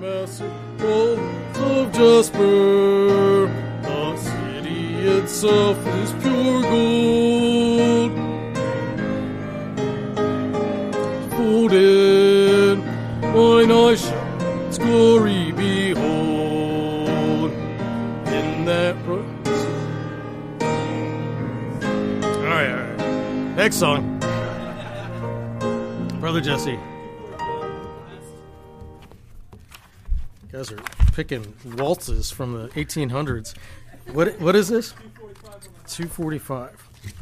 massive walls of jasper. The city itself is pure gold. Folded, mine eyes shall its glory behold. In that all right. Next song. Brother Jesse. You guys are picking waltzes from the 1800s. What is this? 245.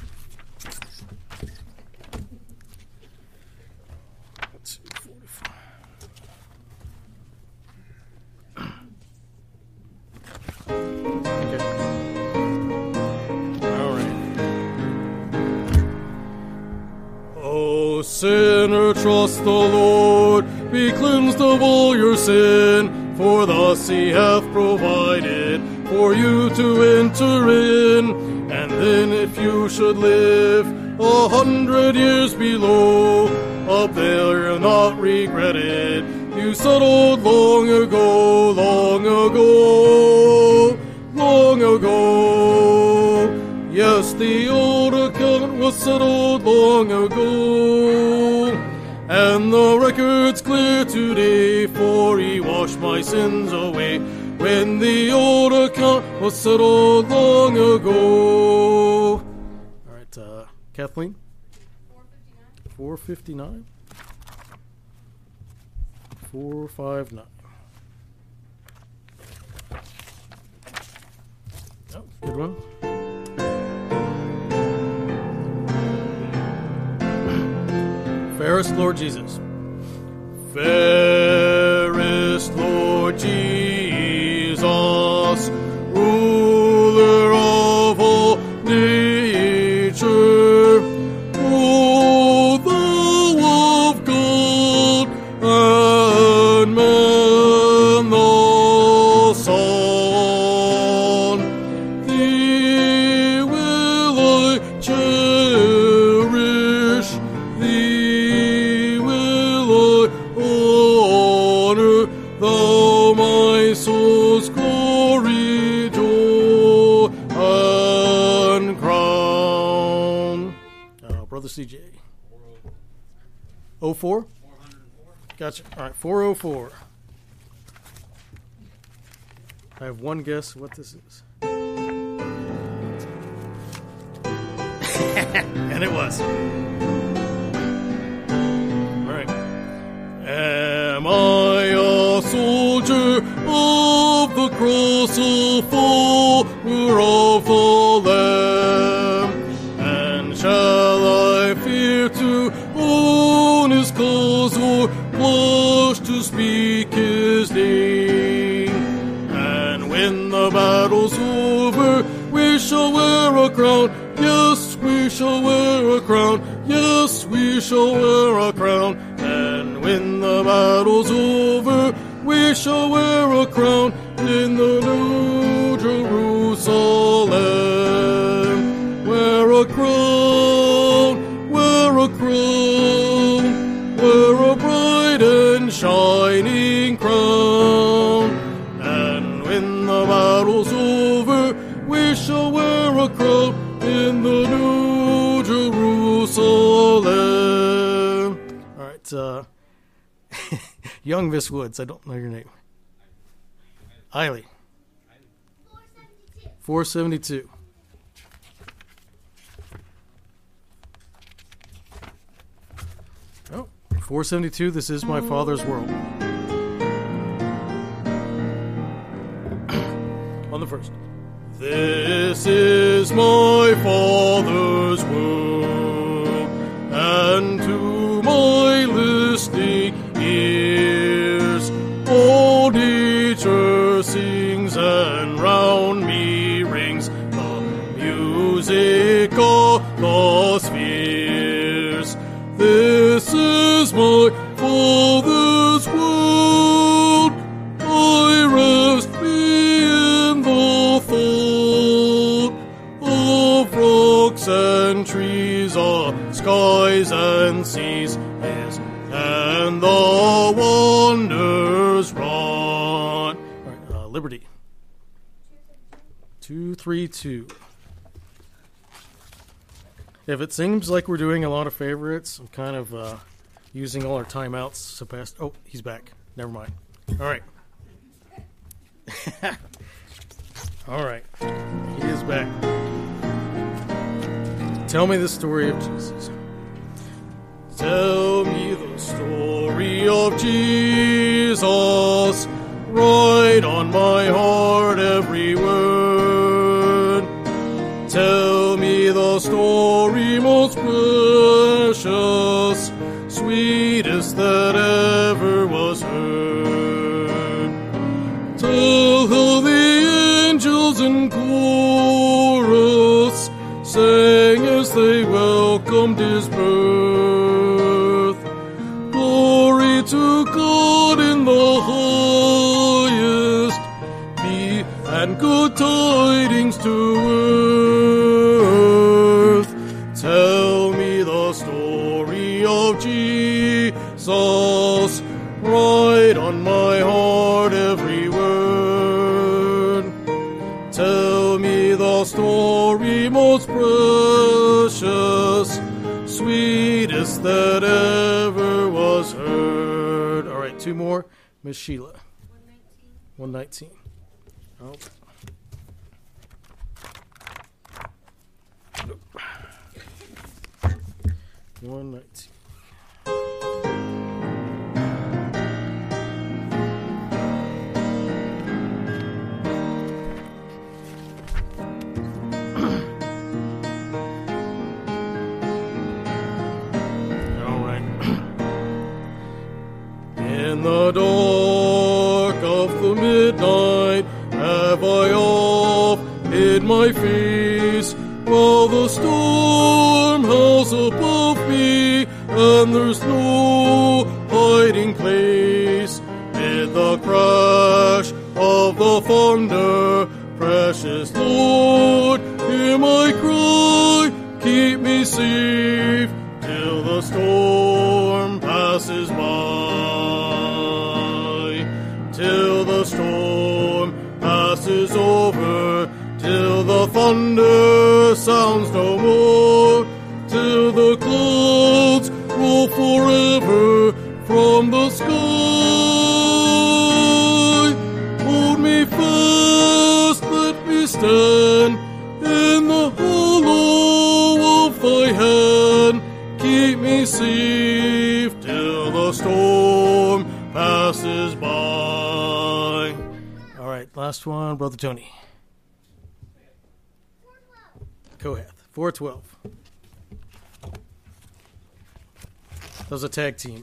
Sinner, trust the Lord, be cleansed of all your sin, for thus he hath provided for you to enter in. And then if you should live 100 years below, up there you'll not regret it. You settled long ago, long ago, long ago. Yes, the old account was settled long ago, and the record's clear today, for he washed my sins away. When the old account was settled long ago. All right, Kathleen? 459. 459. Oh, good one. Fairest Lord Jesus. Fairest Lord Jesus, ruler of all nature, O thou of God and man the Son, thee will I cherish, thee will I honor, thou my soul's glory, joy, and crown. Brother CJ. 04? Gotcha. All right, 404. I have one guess what this is. And it was. All right. Am I a soldier of the cross, a follower of the Lamb? And shall I fear to own his cause, or blush to speak his name? And when the battle's over, we shall wear a crown. Yes, we shall wear a crown. Yes, we shall wear a crown. And when the battle's over, we shall wear a crown in the New Jerusalem. Wear a crown, wear a crown, wear a bright and shining crown. And when the battle's over, we shall wear a crown in the New Jerusalem. All right, young Miss Woods, I don't know your name. Eiley. 472. Oh, 472, This Is My Father's World. On the first. This is my Father's world, and to my listening ears all nature sings, and round me rings the music of the spheres. This is my Father's world, I rest me in the thought of rocks and trees, of skies and seas, and the wonders wrought. Liberty. 232. If it seems like we're doing a lot of favorites, I'm kind of using all our timeouts. So past. Oh, he's back. Never mind. All right. All right. He is back. Tell me the story of Jesus. Tell me the story of Jesus. Write on my heart every word. Tell me the story most precious, sweetest that ever was heard. Tell how the angels in chorus sang as they welcomed his birth. Glory to God in the highest, peace and good tidings to earth. Tell me the story of Jesus, write on my heart every word. Tell me the story most precious, sweetest that ever was heard. All right, two more. Miss Sheila. 119. Oh. 119. In the dark of the midnight have I oft hid my face, while the storm howls above me, and there's no hiding place. Mid the crash of the thunder, precious Lord, hear my cry, keep me safe till the storm passes by. Till the storm passes over, till the thunder sounds no more, till the clouds roll forever from the sky. Hold me fast, let me stand in the hollow of thy hand. Keep me safe till the storm passes by. All right, last one, Brother Tony. Kohath, 412. That was a tag team.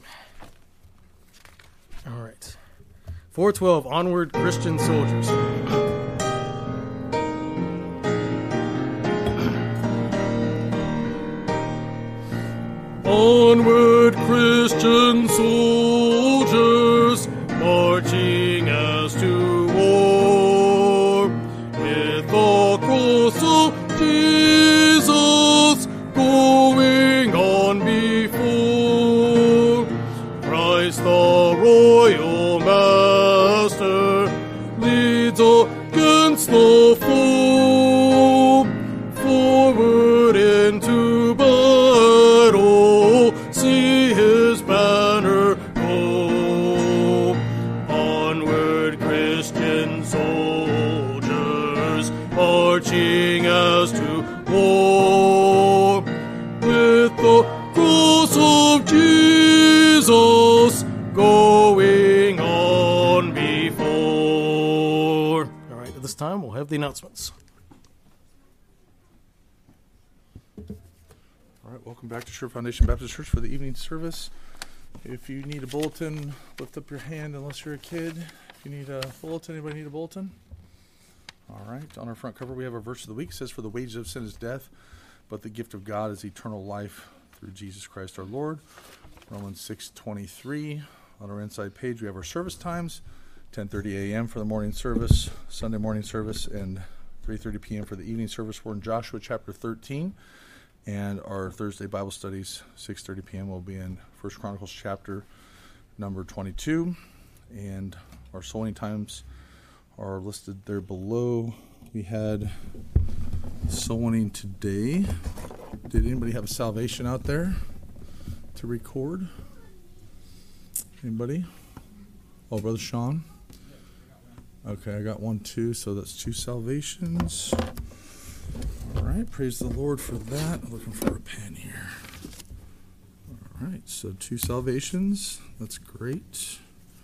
All right. 412, Onward Christian Soldiers. Onward Christian soldiers, marching as to war, with the cross of Jesus going on before. Christ the royal master leads against the foe, forward into battle, see his banner go. Onward Christian soldiers, marching as to war, with the cross of Jesus going on before. All right, at this time we'll have the announcements. All right, welcome back to Sure Foundation Baptist Church for the evening service. If you need a bulletin, lift up your hand unless you're a kid. If you need a bulletin, anybody need a bulletin? All right, on our front cover we have our verse of the week. It says, "For the wages of sin is death, but the gift of God is eternal life through Jesus Christ our Lord." Romans 6:23. On our inside page we have our service times, 10:30 a.m. for the morning service, Sunday morning service, and 3:30 p.m. for the evening service. We're in Joshua chapter 13. And our Thursday Bible studies, 6:30 p.m. will be in 1 Chronicles chapter number 22. And our sowing times are listed there below. We had soul winning today. Did anybody have a salvation out there to record? Anybody? Oh, Brother Sean? Okay, I got one too, so that's 2 salvations. All right, praise the Lord for that. I'm looking for a pen here. All right, so 2 salvations. That's great.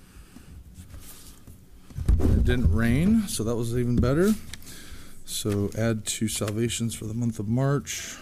It didn't rain, so that was even better. So add 2 salvations for the month of March.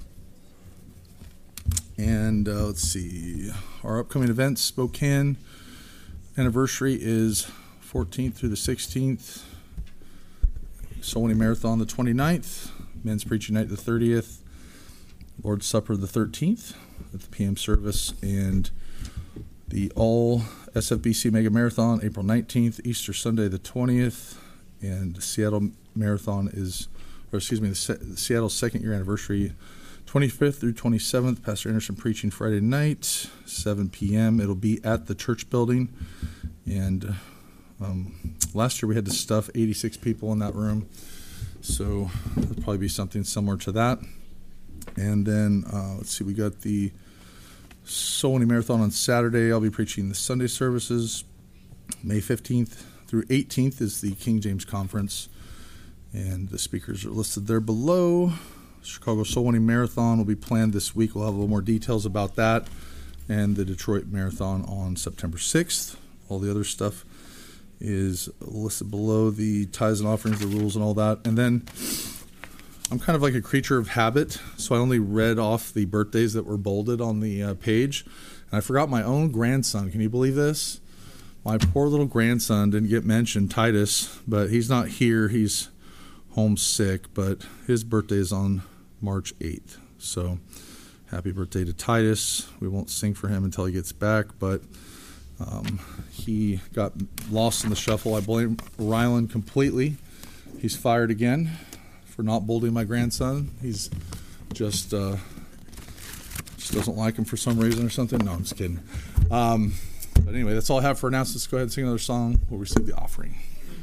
And let's see, our upcoming events, Spokane anniversary is 14th through the 16th. Soul Winning Marathon the 29th. Men's Preaching Night the 30th. Lord's Supper the 13th at the PM service. And the All SFBC Mega Marathon April 19th. Easter Sunday the 20th. And the Seattle Marathon is, or excuse me, the Seattle 2nd year anniversary 25th through 27th, Pastor Anderson preaching Friday night, 7 p.m. It'll be at the church building. And last year we had to stuff 86 people in that room. So it'll probably be something similar to that. And then, let's see, we got the Soul Winning Marathon on Saturday. I'll be preaching the Sunday services. May 15th through 18th is the King James Conference. And the speakers are listed there below. Chicago Soul Winning Marathon will be planned this week. We'll have a little more details about that. And the Detroit Marathon on September 6th. All the other stuff is listed below, the tithes and offerings, the rules and all that. And then I'm kind of like a creature of habit, so I only read off the birthdays that were bolded on the page. And I forgot my own grandson. Can you believe this? My poor little grandson didn't get mentioned, Titus, but he's not here. He's homesick, but his birthday is on March 8th. So happy birthday to Titus. We won't sing for him until he gets back, but he got lost in the shuffle. I blame Rylan completely. He's fired again for not bolding my grandson. He's just doesn't like him for some reason or something. No, I'm just kidding. But anyway, that's all I have for announcements. Go ahead and sing another song. We'll receive the offering.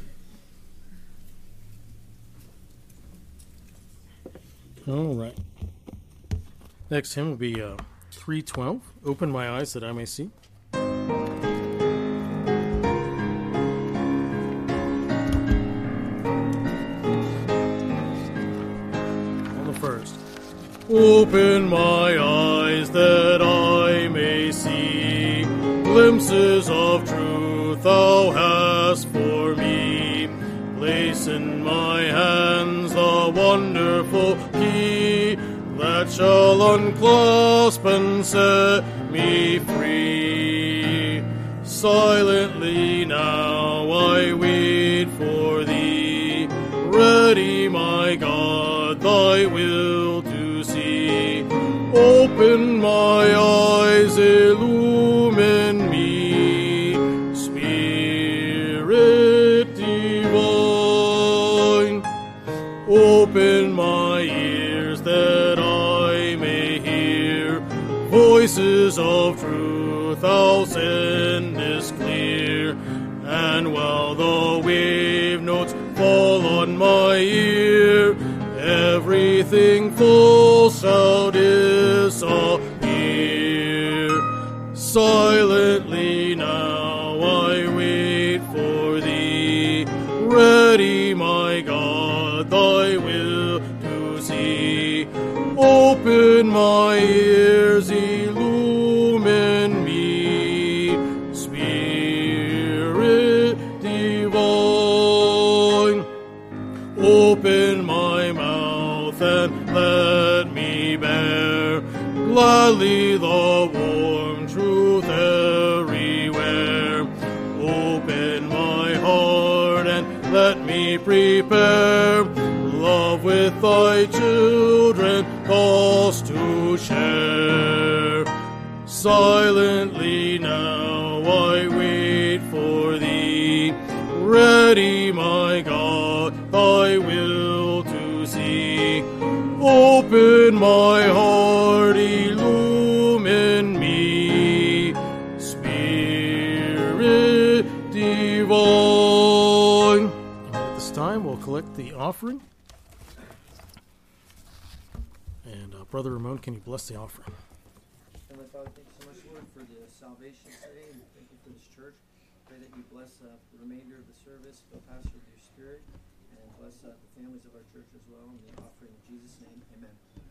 All right. Next hymn will be 312, Open My Eyes That I May See. On the first. Open my eyes that I may see glimpses of truth thou hast for me. Place in my hands the wonderful key that shall unclasp and set me free. Silently now I wait for thee, ready, my God, thy will to see. Open my eyes, illumine me, Spirit divine. Open my ears that I may hear voices of truth thou sendest clear. And while the wave notes fall on my ear, everything false shall disappear. Silently now I wait for thee, ready, my God, thy will to see. Open my ears, illumine me, Spirit divine. Open my mouth and let me bear gladly the warm truth everywhere. Open my heart and let me prepare love with thy children, thus to share. Silently now I wait for thee, ready, my God, thy will to see. Open my heart, illumine me, Spirit divine. time, we'll collect the offering. And Brother Ramon, can you bless the offering? Heavenly Father, thank you so much, Lord, for the salvation today, and thank you for this church. Pray that you bless the remainder of the service, fill Pastor with your spirit, and bless the families of our church as well. In the offering in Jesus' name, amen.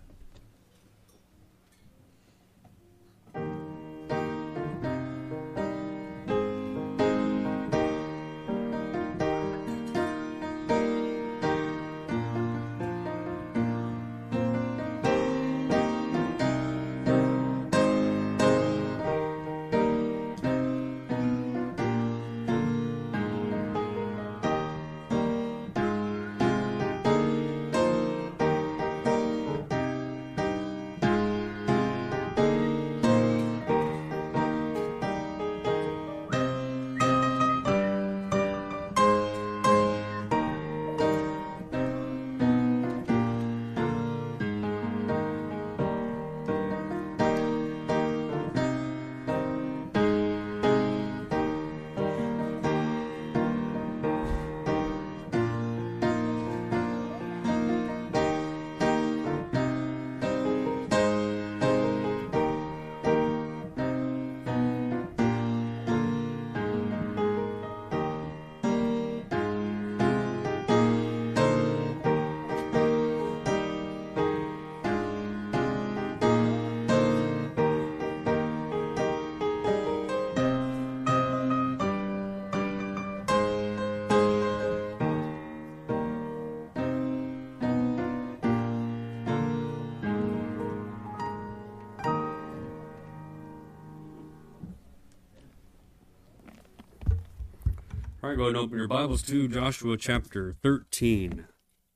All right, go ahead and open your Bibles to Joshua chapter 13.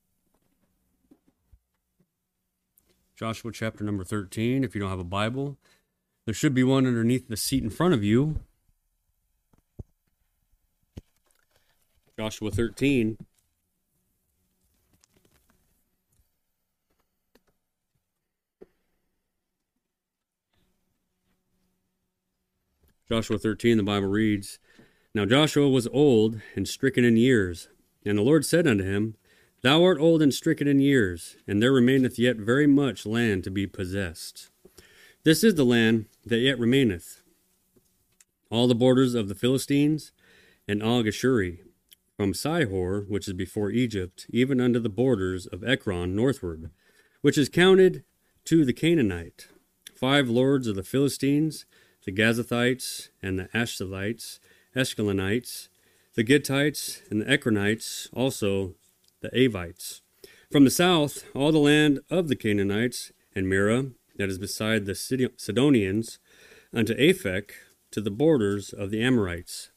Joshua chapter number 13. If you don't have a Bible, there should be one underneath the seat in front of you. Joshua 13. Joshua 13, the Bible reads, Now Joshua was old and stricken in years, and the Lord said unto him, Thou art old and stricken in years, and there remaineth yet very much land to be possessed. This is the land that yet remaineth, all the borders of the Philistines, and Og Ashuri, from Sihor, which is before Egypt, even unto the borders of Ekron northward, which is counted to the Canaanite. 5 lords of the Philistines, the Gazathites, and the Ashtalites, Ashkelonites, the Gittites, and the Ekronites, also the Avites. From the south, all the land of the Canaanites, and Mira, that is beside the Sidonians, unto Aphek, to the borders of the Amorites.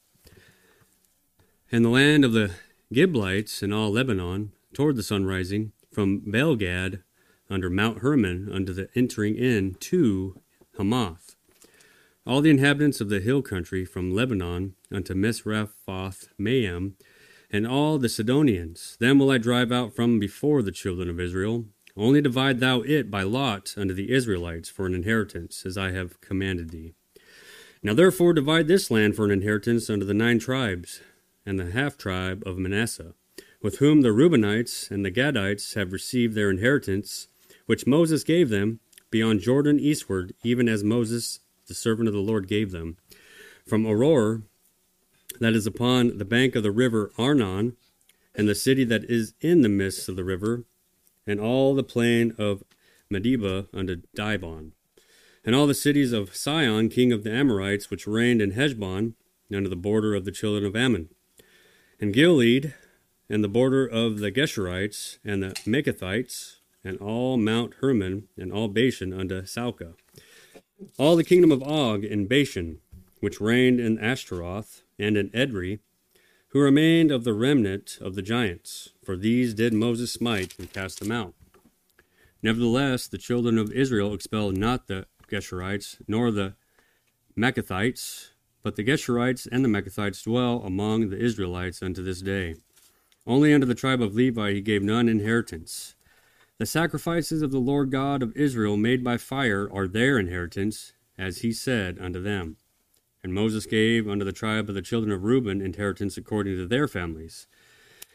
And the land of the Giblites, and all Lebanon, toward the sunrising, from Baalgad, under Mount Hermon, unto the entering in to Hamath. All the inhabitants of the hill country from Lebanon unto Misrephoth Maim, and all the Sidonians, them will I drive out from before the children of Israel. Only divide thou it by lot unto the Israelites for an inheritance, as I have commanded thee. Now therefore divide this land for an inheritance unto the 9 tribes, and the half tribe of Manasseh, with whom the Reubenites and the Gadites have received their inheritance, which Moses gave them, beyond Jordan eastward, even as Moses the servant of the Lord gave them, from Aroer, that is upon the bank of the river Arnon, and the city that is in the midst of the river, and all the plain of Medeba unto Dibon, and all the cities of Sihon, king of the Amorites, which reigned in Heshbon, unto the border of the children of Ammon, and Gilead, and the border of the Geshurites, and the Makathites, and all Mount Hermon, and all Bashan unto Salcah. All the kingdom of Og in Bashan, which reigned in Ashtaroth and in Edrei, who remained of the remnant of the giants, for these did Moses smite and cast them out. Nevertheless, the children of Israel expelled not the Geshurites, nor the Makathites, but the Geshurites and the Makathites dwell among the Israelites unto this day. Only unto the tribe of Levi he gave none inheritance. The sacrifices of the Lord God of Israel made by fire are their inheritance, as he said unto them. And Moses gave unto the tribe of the children of Reuben inheritance according to their families.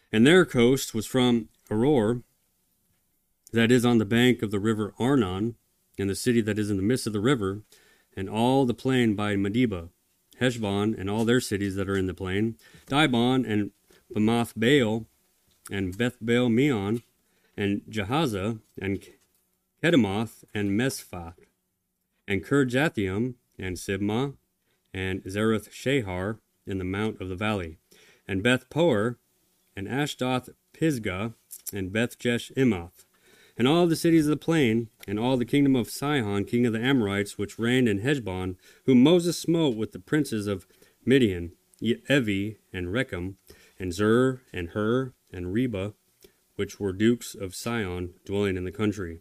And their coast was from Aroer, that is on the bank of the river Arnon, and the city that is in the midst of the river, and all the plain by Medeba, Heshbon, and all their cities that are in the plain, Dibon, and Bamoth Baal, and Beth Baal Meon, and Jahaza, and Kedemoth, and Mesphath, and Kirjathaim, and Sibmah, and Zerath Shahar in the mount of the valley, and Beth Poer, and Ashdoth Pisgah, and Beth Jeshimoth, and all the cities of the plain, and all the kingdom of Sihon, king of the Amorites, which reigned in Heshbon, whom Moses smote with the princes of Midian, Evi, and Rechem, and Zur, and Hur, and Reba, which were dukes of Sihon, dwelling in the country.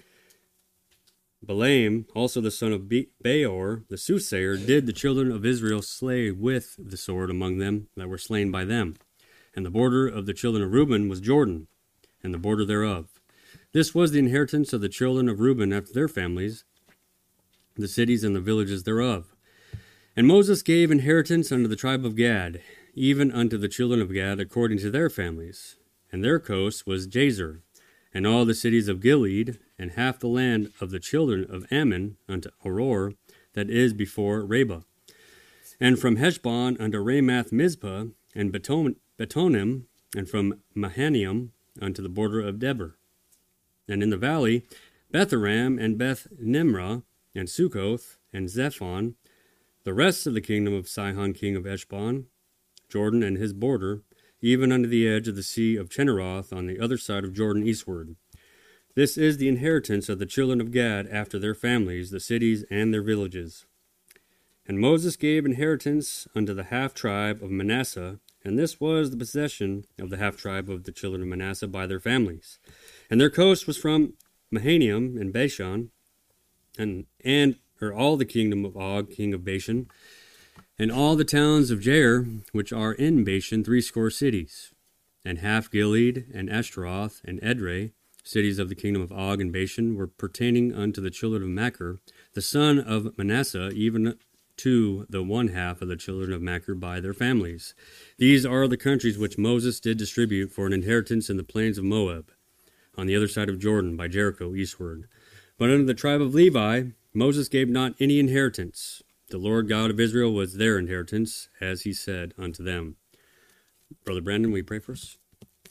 Balaam, also the son of Beor, the soothsayer, did the children of Israel slay with the sword among them that were slain by them. And the border of the children of Reuben was Jordan, and the border thereof. This was the inheritance of the children of Reuben after their families, the cities and the villages thereof. And Moses gave inheritance unto the tribe of Gad, even unto the children of Gad according to their families. And their coast was Jazer, and all the cities of Gilead, and half the land of the children of Ammon unto Aroer, that is before Reba. And from Heshbon unto Ramath Mizpah, and Betonim, and from Mahanaim unto the border of Debir. And in the valley, Betharam, and Beth Nimrah, and Succoth, and Zephon, the rest of the kingdom of Sihon king of Heshbon, Jordan and his border, even unto the edge of the sea of Chinneroth on the other side of Jordan eastward. This is the inheritance of the children of Gad after their families, the cities and their villages. And Moses gave inheritance unto the half-tribe of Manasseh, and this was the possession of the half-tribe of the children of Manasseh by their families. And their coast was from Mahanaim and Bashan, and all the kingdom of Og, king of Bashan, and all the towns of Jair, which are in Bashan, 80 cities, and half Gilead, and Ashtaroth, and Edrei, cities of the kingdom of Og and Bashan, were pertaining unto the children of Machir, the son of Manasseh, even to the one half of the children of Machir by their families. These are the countries which Moses did distribute for an inheritance in the plains of Moab, on the other side of Jordan, by Jericho eastward. But unto the tribe of Levi Moses gave not any inheritance. The Lord God of Israel was their inheritance, as he said unto them. Brother Brandon, will you pray for us?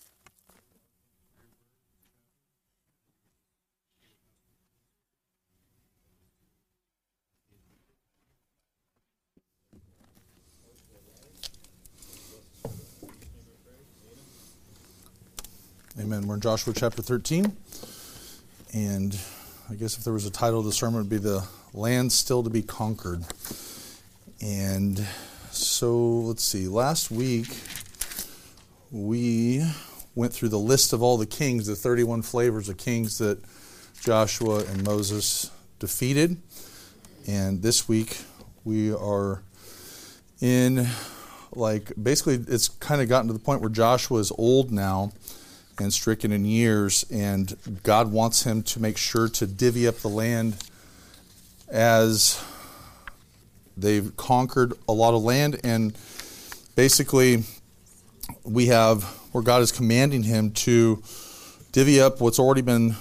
Amen. We're in Joshua chapter 13. And I guess if there was a title of the sermon, it would be The Land Still to be Conquered. And so, let's see. Last week, we went through the list of all the kings, the 31 flavors of kings that Joshua and Moses defeated. And this week, we are in, basically, it's kind of gotten to the point where Joshua is old now and stricken in years, and God wants him to make sure to divvy up the land as they've conquered a lot of land. And basically we have where God is commanding him to divvy up what's already been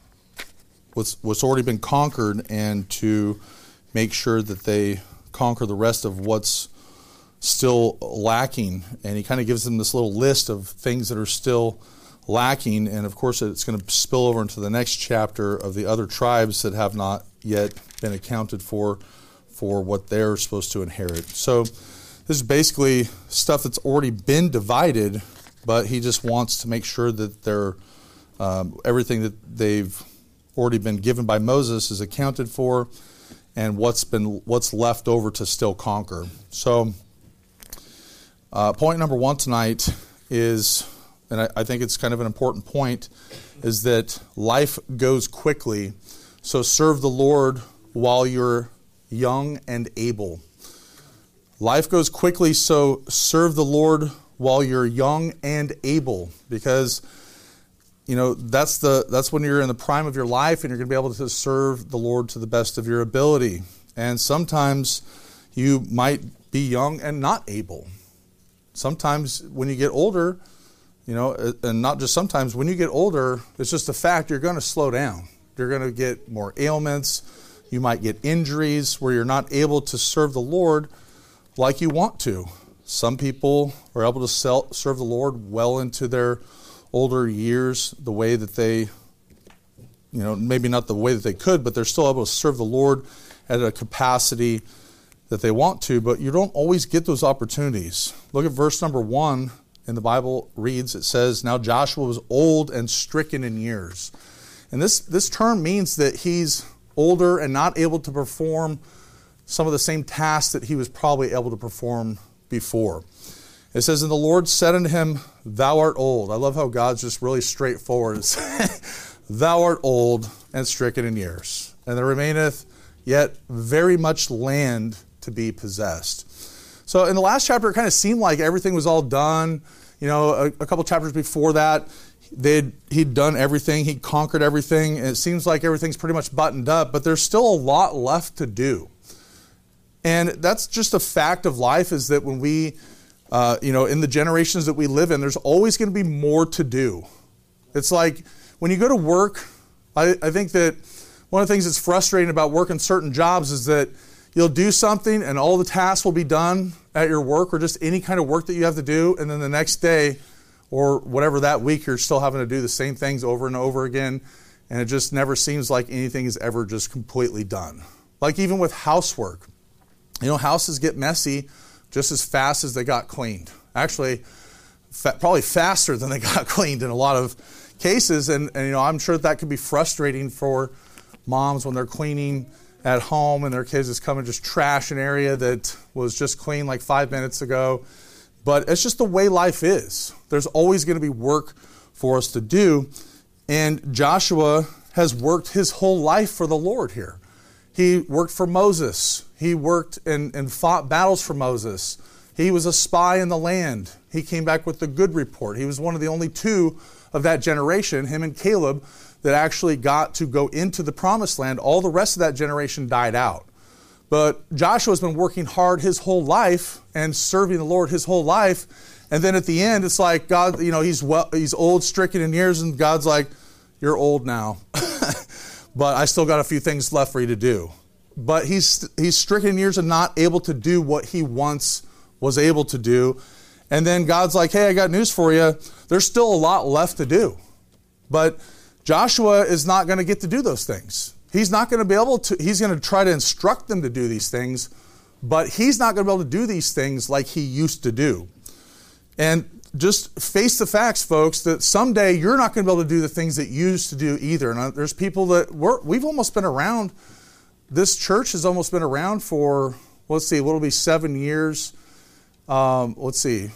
conquered, and to make sure that they conquer the rest of what's still lacking. And he kind of gives them this little list of things that are still lacking, and of course it's going to spill over into the next chapter of the other tribes that have not yet been accounted for what they're supposed to inherit. So this is basically stuff that's already been divided, but he just wants to make sure that they're everything that they've already been given by Moses is accounted for, and what's left over to still conquer. So point number one tonight is, and I think it's kind of an important point, is that life goes quickly, so serve the Lord while you're young and able. Life goes quickly, so serve the Lord while you're young and able, because that's when you're in the prime of your life, and you're going to be able to serve the Lord to the best of your ability. And sometimes you might be young and not able. Sometimes when you get older, and not just sometimes, when you get older, it's just a fact, you're going to slow down. You're going to get more ailments. You might get injuries where you're not able to serve the Lord like you want to. Some people are able to serve the Lord well into their older years, the way that they, maybe not the way that they could, but they're still able to serve the Lord at a capacity that they want to, but you don't always get those opportunities. Look at verse number 1 in the Bible reads, it says, "Now Joshua was old and stricken in years." And this term means that he's older and not able to perform some of the same tasks that he was probably able to perform before. It says, "And the Lord said unto him, Thou art old." I love how God's just really straightforward. It's, "Thou art old and stricken in years, and there remaineth yet very much land to be possessed." So in the last chapter, it kind of seemed like everything was all done. A couple chapters before that, he'd done everything. He'd conquered everything. And it seems like everything's pretty much buttoned up, but there's still a lot left to do. And that's just a fact of life, is that when we, in the generations that we live in, there's always going to be more to do. It's like when you go to work, I think that one of the things that's frustrating about working certain jobs is that you'll do something and all the tasks will be done at your work, or just any kind of work that you have to do, and then the next day or whatever that week you're still having to do the same things over and over again, and it just never seems like anything is ever just completely done. Like even with housework. Houses get messy just as fast as they got cleaned. Actually, probably faster than they got cleaned in a lot of cases, and I'm sure that could be frustrating for moms when they're cleaning at home and their kids just come and just trash an area that was just cleaned like 5 minutes ago. But it's just the way life is. There's always going to be work for us to do. And Joshua has worked his whole life for the Lord here. He worked for Moses. He worked and fought battles for Moses. He was a spy in the land. He came back with the good report. He was one of the only two of that generation, him and Caleb, that actually got to go into the promised land. All the rest of that generation died out. But Joshua's been working hard his whole life and serving the Lord his whole life. And then at the end, it's like God, he's old, stricken in years, and God's like, "You're old now, but I still got a few things left for you to do." But he's stricken in years and not able to do what he once was able to do. And then God's like, "Hey, I got news for you. There's still a lot left to do." But Joshua is not going to get to do those things. He's not going to be able to, he's going to try to instruct them to do these things, but he's not going to be able to do these things like he used to do. And just face the facts, folks, that someday you're not going to be able to do the things that you used to do either. And there's people that we've almost been around, this church has almost been around for, what'll be 7 years. It'll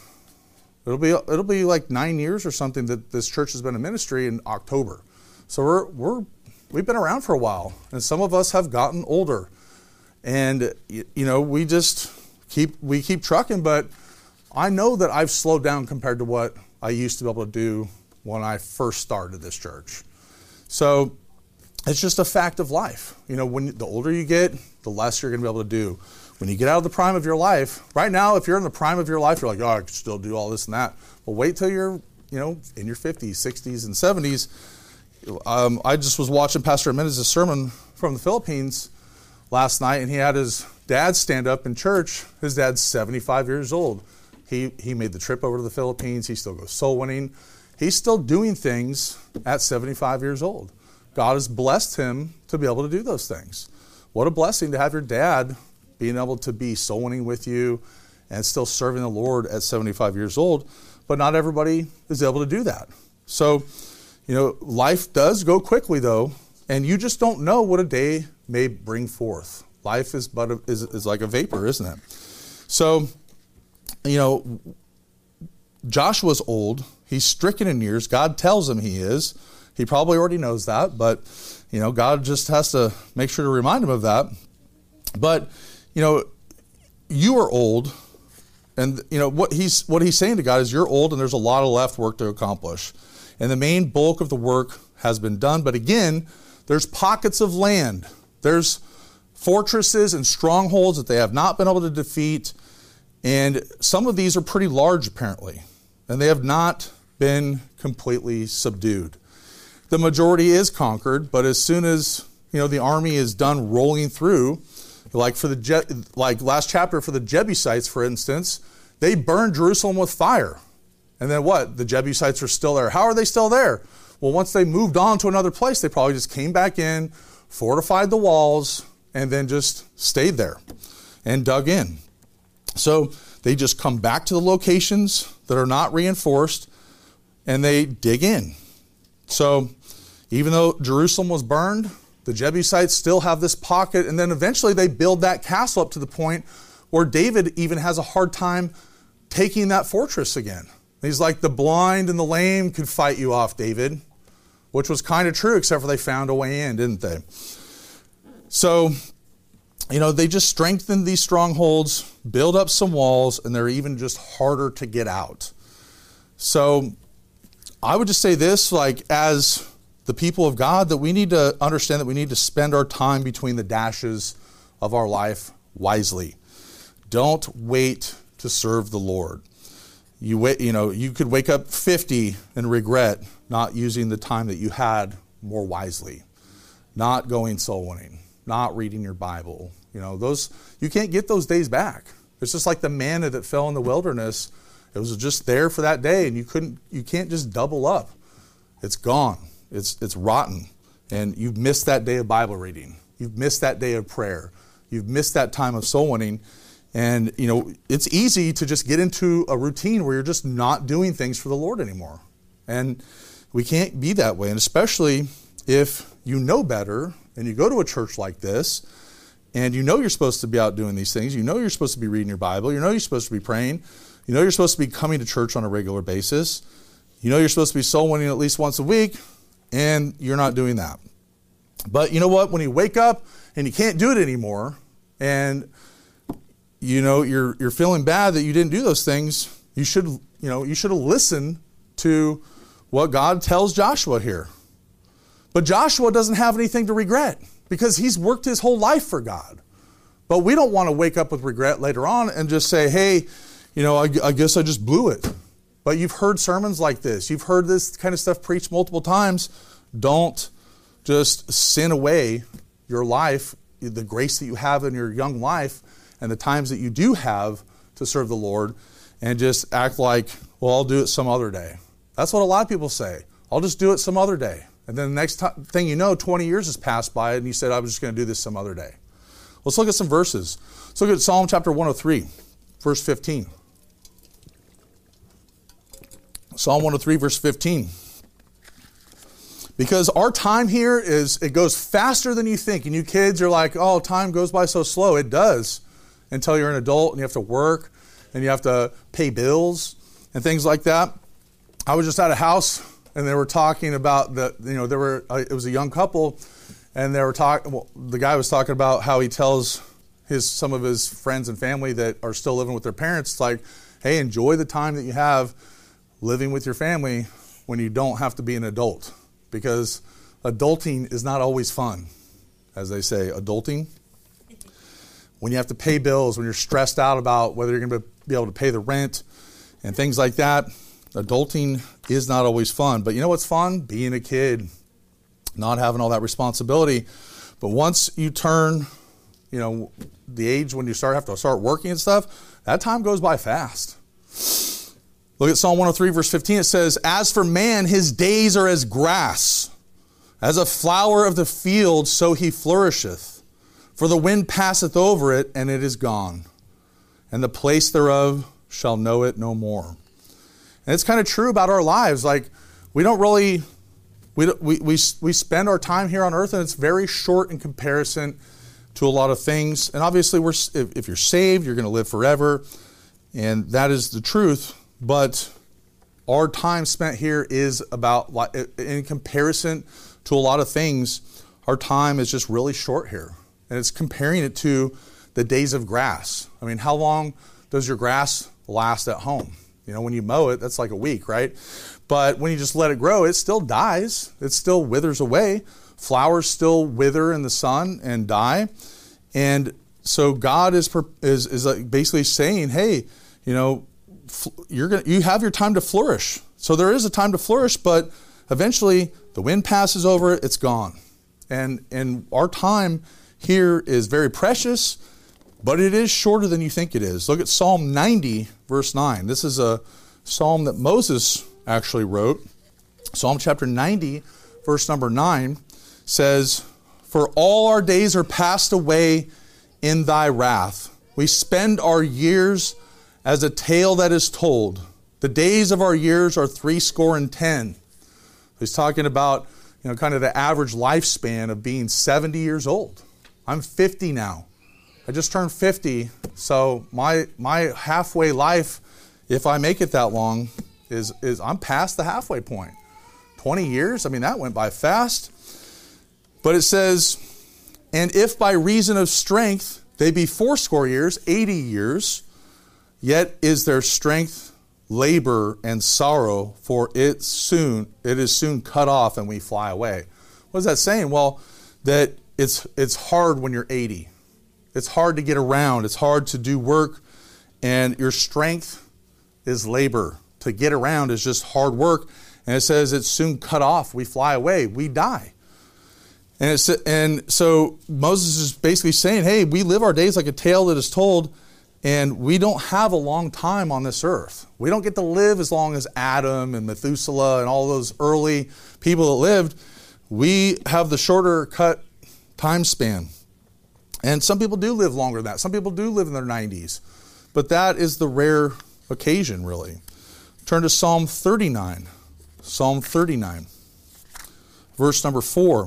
be like 9 years or something that this church has been in ministry in October. So we've been around for a while, and some of us have gotten older, and we just keep trucking. But I know that I've slowed down compared to what I used to be able to do when I first started this church. So it's just a fact of life. When the older you get, the less you're going to be able to do. When you get out of the prime of your life, right now, if you're in the prime of your life, you're like, "Oh, I can still do all this and that." Well, wait till you're, in your 50s, 60s, and 70s. I just was watching Pastor Jimenez's sermon from the Philippines last night, and he had his dad stand up in church. His dad's 75 years old. He made the trip over to the Philippines. He still goes soul winning. He's still doing things at 75 years old. God has blessed him to be able to do those things. What a blessing to have your dad being able to be soul winning with you and still serving the Lord at 75 years old. But not everybody is able to do that. So, life does go quickly, though, and you just don't know what a day may bring forth. Life is like a vapor, isn't it? So, Joshua's old. He's stricken in years. God tells him he is. He probably already knows that, but, God just has to make sure to remind him of that. But, you are old, and, what he's saying to God is, you're old and there's a lot of left work to accomplish. And the main bulk of the work has been done. But again, there's pockets of land. There's fortresses and strongholds that they have not been able to defeat. And some of these are pretty large, apparently. And they have not been completely subdued. The majority is conquered, but as soon as the army is done rolling through, like last chapter for the Jebusites, for instance, they burned Jerusalem with fire. And then what? The Jebusites are still there. How are they still there? Well, once they moved on to another place, they probably just came back in, fortified the walls, and then just stayed there and dug in. So they just come back to the locations that are not reinforced, and they dig in. So even though Jerusalem was burned, the Jebusites still have this pocket, and then eventually they build that castle up to the point where David even has a hard time taking that fortress again. He's like, the blind and the lame could fight you off, David, which was kind of true, except for they found a way in, didn't they? So, they just strengthened these strongholds, build up some walls, and they're even just harder to get out. So I would just say this, as the people of God, that we need to understand that we need to spend our time between the dashes of our life wisely. Don't wait to serve the Lord. You could wake up 50 and regret not using the time that you had more wisely, not going soul winning, not reading your Bible. You can't get those days back. It's just like the manna that fell in the wilderness. It was just there for that day, and you can't just double up. It's gone. It's rotten. And you've missed that day of Bible reading. You've missed that day of prayer. You've missed that time of soul winning. And, it's easy to just get into a routine where you're just not doing things for the Lord anymore. And we can't be that way. And especially if you know better and you go to a church like this and you're supposed to be out doing these things. You're supposed to be reading your Bible. You're supposed to be praying. You're supposed to be coming to church on a regular basis. You're supposed to be soul winning at least once a week, and you're not doing that. But you know what? When you wake up and you can't do it anymore, and you're feeling bad that you didn't do those things, you should have listened to what God tells Joshua here. But Joshua doesn't have anything to regret because he's worked his whole life for God. But we don't want to wake up with regret later on and just say, hey, I guess I just blew it. But you've heard sermons like this. You've heard this kind of stuff preached multiple times. Don't just sin away your life, the grace that you have in your young life, and the times that you do have to serve the Lord, and just act like, well, I'll do it some other day. That's what a lot of people say. I'll just do it some other day. And then the next thing you know, 20 years has passed by, and you said, I was just going to do this some other day. Let's look at some verses. Let's look at Psalm chapter 103, verse 15. Psalm 103, verse 15. Because our time here it goes faster than you think. And you kids are like, oh, time goes by so slow. It does. Until you're an adult and you have to work and you have to pay bills and things like that. I was just at a house and they were talking about it was a young couple, and they were the guy was talking about how he tells some of his friends and family that are still living with their parents, like, hey, enjoy the time that you have living with your family when you don't have to be an adult, because adulting is not always fun. As they say, adulting. When you have to pay bills, when you're stressed out about whether you're going to be able to pay the rent and things like that, adulting is not always fun. But you know what's fun? Being a kid, not having all that responsibility. But once you turn, the age when you have to start working and stuff, that time goes by fast. Look at Psalm 103, verse 15. It says, as for man, his days are as grass. As a flower of the field, so he flourisheth. For the wind passeth over it, and it is gone. And the place thereof shall know it no more. And it's kind of true about our lives. Like, we don't really, we spend our time here on earth, and it's very short in comparison to a lot of things. And obviously, if you're saved, you're going to live forever. And that is the truth. But our time spent here is about, in comparison to a lot of things, our time is just really short here. And it's comparing it to the days of grass. I mean, how long does your grass last at home? When you mow it, that's like a week, right? But when you just let it grow, it still dies. It still withers away. Flowers still wither in the sun and die. And so God is basically saying, hey, you have your time to flourish. So there is a time to flourish, but eventually the wind passes over it, it's gone. And our time here is very precious, but it is shorter than you think it is. Look at Psalm 90, verse 9. This is a psalm that Moses actually wrote. Psalm chapter 90, verse number 9 says, "For all our days are passed away in thy wrath. We spend our years as a tale that is told. The days of our years are 70. He's talking about, kind of the average lifespan of being 70 years old. I'm 50 now. I just turned 50, so my halfway life, if I make it that long, is I'm past the halfway point. 20 years, that went by fast. But it says, and if by reason of strength they be 80 years, 80 years, yet is their strength labor and sorrow, for it is soon cut off and we fly away." What is that saying? Well, that it's hard when you're 80. It's hard to get around. It's hard to do work, and your strength is labor. To get around is just hard work. And it says it's soon cut off. We fly away. We die. And so Moses is basically saying, hey, we live our days like a tale that is told, and we don't have a long time on this earth. We don't get to live as long as Adam and Methuselah and all those early people that lived. We have the shorter cut time span. And some people do live longer than that. Some people do live in their 90s. But that is the rare occasion, really. Turn to Psalm 39. Psalm 39, verse number 4.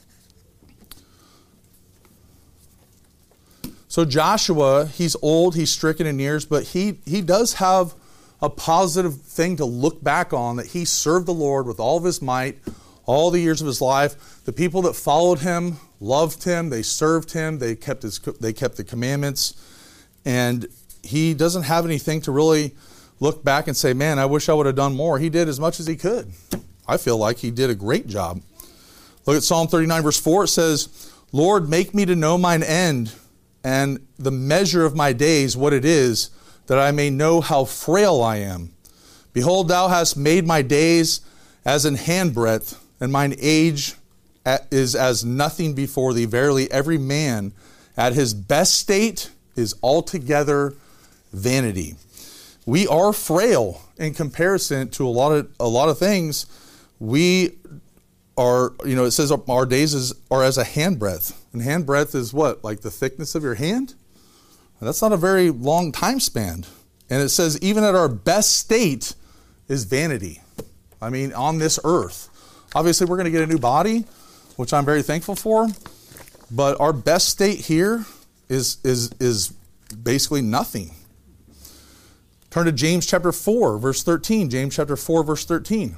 So Joshua, he's old, he's stricken in years, but he does have a positive thing to look back on, that he served the Lord with all of his might, all the years of his life. The people that followed him loved him, they served him, they kept the commandments, and he doesn't have anything to really look back and say, man, I wish I would have done more. He did as much as he could. I feel like he did a great job. Look at Psalm 39, verse 4. It says, "Lord, make me to know mine end, and the measure of my days, what it is, that I may know how frail I am. Behold, thou hast made my days as an handbreadth, and mine age is as nothing before thee. Verily, every man at his best state is altogether vanity." We are frail in comparison to a lot of things. We are, it says our days are as a handbreadth. And handbreadth is what? Like the thickness of your hand? That's not a very long time span. And it says even at our best state is vanity. On this earth. Obviously, we're going to get a new body, which I'm very thankful for. But our best state here is basically nothing. Turn to James chapter 4, verse 13. James chapter 4, verse 13.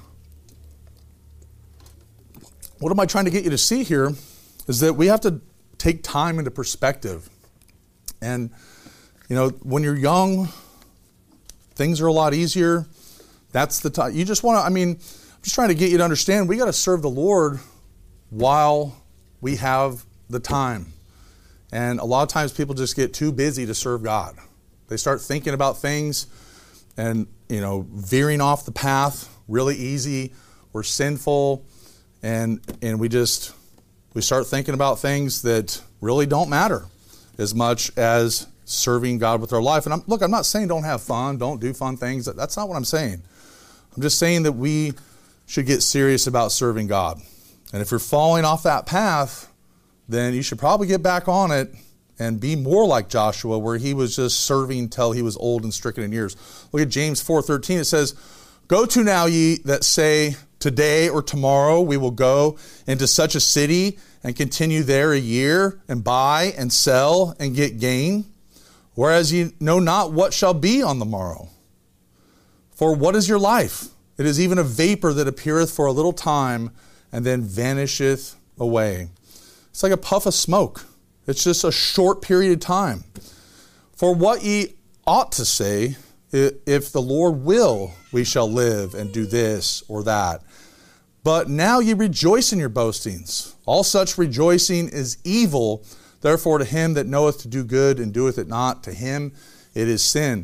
What am I trying to get you to see here is that we have to take time into perspective. And, when you're young, things are a lot easier. That's the time. You just want to, I'm just trying to get you to understand we got to serve the Lord while we have the time. And a lot of times people just get too busy to serve God. They start thinking about things and, veering off the path really easy. We're sinful, and we start thinking about things that really don't matter as much as serving God with our life. And I'm not saying don't have fun, don't do fun things. That's not what I'm saying. I'm just saying that we should get serious about serving God. And if you're falling off that path, then you should probably get back on it and be more like Joshua, where he was just serving till he was old and stricken in years. Look at James 4:13. It says, "Go to now ye that say, today or tomorrow we will go into such a city and continue there a year, and buy and sell and get gain, whereas ye know not what shall be on the morrow. For what is your life? It is even a vapor that appeareth for a little time, and then vanisheth away." It's like a puff of smoke. It's just a short period of time. "For what ye ought to say, if the Lord will, we shall live and do this or that. But now ye rejoice in your boastings. All such rejoicing is evil. Therefore to him that knoweth to do good and doeth it not, to him it is sin."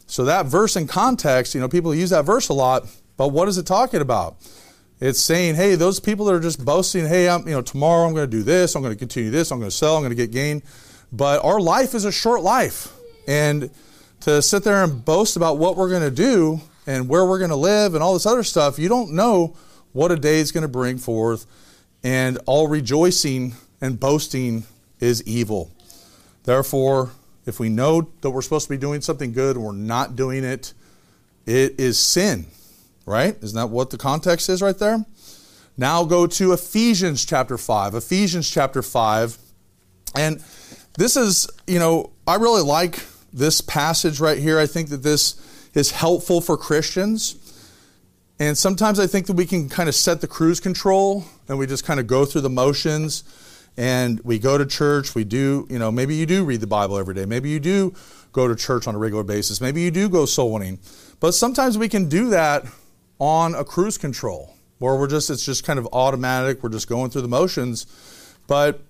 So that verse in context, people use that verse a lot, but what is it talking about? It's saying, hey, those people that are just boasting, hey, tomorrow I'm going to do this, I'm going to continue this, I'm going to sell, I'm going to get gain. But our life is a short life. And to sit there and boast about what we're going to do and where we're going to live and all this other stuff, you don't know what a day is going to bring forth. And all rejoicing and boasting is evil. Therefore, if we know that we're supposed to be doing something good and we're not doing it, it is sin, right? Isn't that what the context is right there? Now go to Ephesians chapter 5. Ephesians chapter 5. And this is, I really like this passage right here. I think that this is helpful for Christians. And sometimes I think that we can kind of set the cruise control and we just kind of go through the motions and we go to church. We do, maybe you do read the Bible every day. Maybe you do go to church on a regular basis. Maybe you do go soul winning. But sometimes we can do that on a cruise control where it's just kind of automatic. We're just going through the motions. But,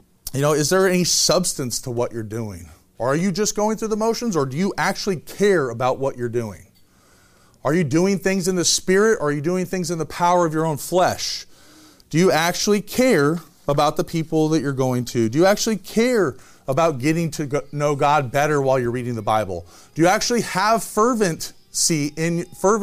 is there any substance to what you're doing? Or are you just going through the motions, or do you actually care about what you're doing? Are you doing things in the Spirit, or are you doing things in the power of your own flesh? Do you actually care about the people that you're going to? Do you actually care about getting to know God better while you're reading the Bible? Do you actually have fervency in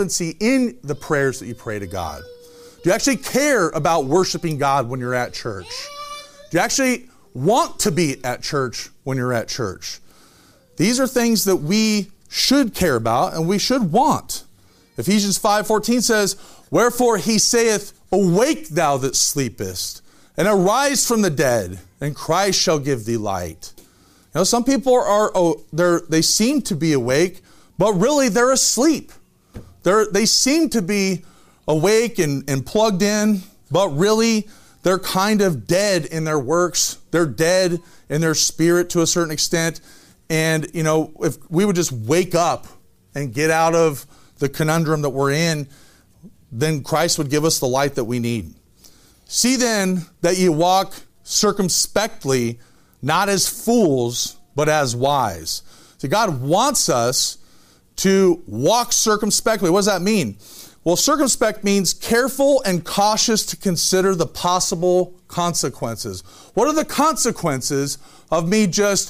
the prayers that you pray to God? Do you actually care about worshiping God when you're at church? Do you actually want to be at church when you're at church? These are things that we should care about and we should want. Ephesians 5:14 says, "Wherefore he saith, Awake thou that sleepest, and arise from the dead, and Christ shall give thee light." Some people they seem to be awake, but really they're asleep. They seem to be awake and plugged in, but really they're kind of dead in their works. They're dead in their spirit to a certain extent. And, if we would just wake up and get out of the conundrum that we're in, then Christ would give us the light that we need. See then that ye walk circumspectly, not as fools, but as wise. See, God wants us to walk circumspectly. What does that mean? Well, circumspect means careful and cautious to consider the possible consequences. What are the consequences of me just,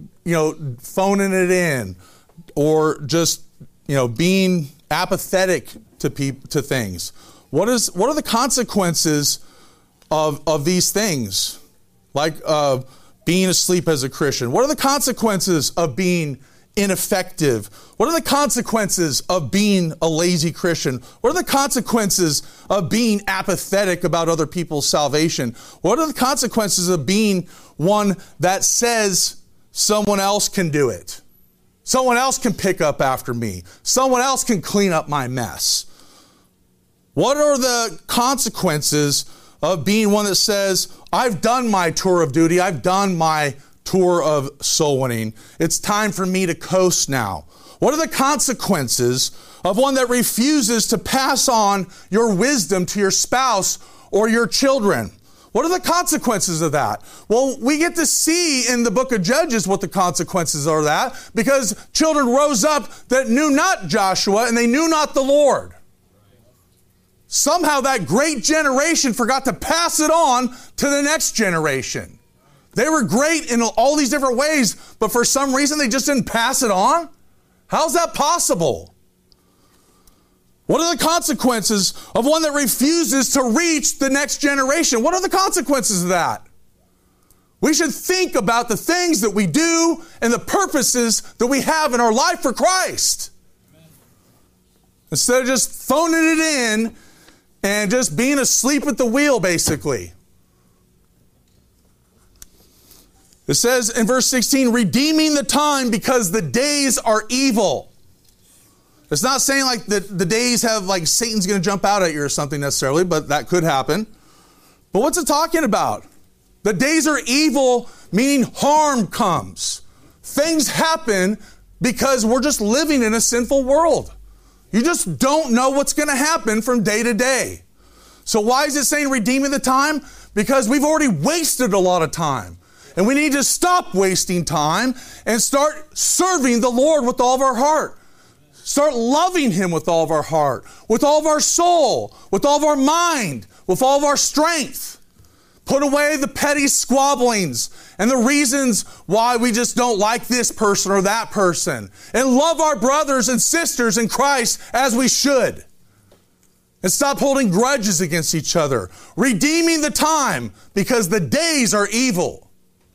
phoning it in, or just, being apathetic to things? What are the consequences of these things? Like being asleep as a Christian. What are the consequences of being ineffective? What are the consequences of being a lazy Christian? What are the consequences of being apathetic about other people's salvation? What are the consequences of being one that says someone else can do it? Someone else can pick up after me. Someone else can clean up my mess. What are the consequences of being one that says, I've done my tour of duty, I've done my tour of soul winning, it's time for me to coast now? What are the consequences of one that refuses to pass on your wisdom to your spouse or your children? What are the consequences of that? Well, we get to see in the book of Judges what the consequences are of that, because children rose up that knew not Joshua and they knew not the Lord. Somehow that great generation forgot to pass it on to the next generation. They were great in all these different ways, but for some reason they just didn't pass it on? How's that possible? What are the consequences of one that refuses to reach the next generation? What are the consequences of that? We should think about the things that we do and the purposes that we have in our life for Christ. Amen. Instead of just phoning it in and just being asleep at the wheel, basically. It says in verse 16, redeeming the time because the days are evil. It's not saying like the days have like Satan's going to jump out at you or something necessarily, but that could happen. But what's it talking about? The days are evil, meaning harm comes. Things happen because we're just living in a sinful world. You just don't know what's going to happen from day to day. So why is it saying redeeming the time? Because we've already wasted a lot of time. And we need to stop wasting time and start serving the Lord with all of our heart. start loving Him with all of our heart, with all of our soul, with all of our mind, with all of our strength. Put away the petty squabblings and the reasons why we just don't like this person or that person. And love our brothers and sisters in Christ as we should. And stop holding grudges against each other. Redeeming the time because the days are evil.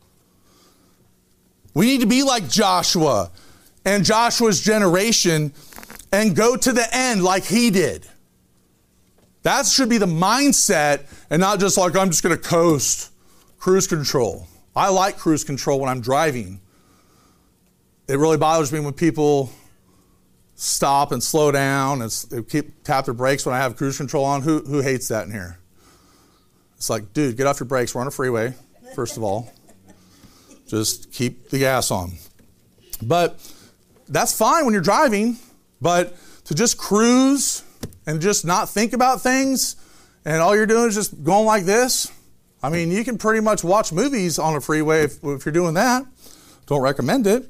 We need to be like Joshua and Joshua's generation and go to the end like he did. That should be the mindset and not just like, I'm just going to coast, cruise control. I like cruise control when I'm driving. It really bothers me when people stop and slow down and tap their brakes when I have cruise control on. Who hates that in here? It's like, dude, get off your brakes. We're on a freeway, first of all. Just keep the gas on. But that's fine when you're driving, but to just cruise and just not think about things, and all you're doing is just going like this. I mean, you can pretty much watch movies on a freeway if you're doing that. Don't recommend it.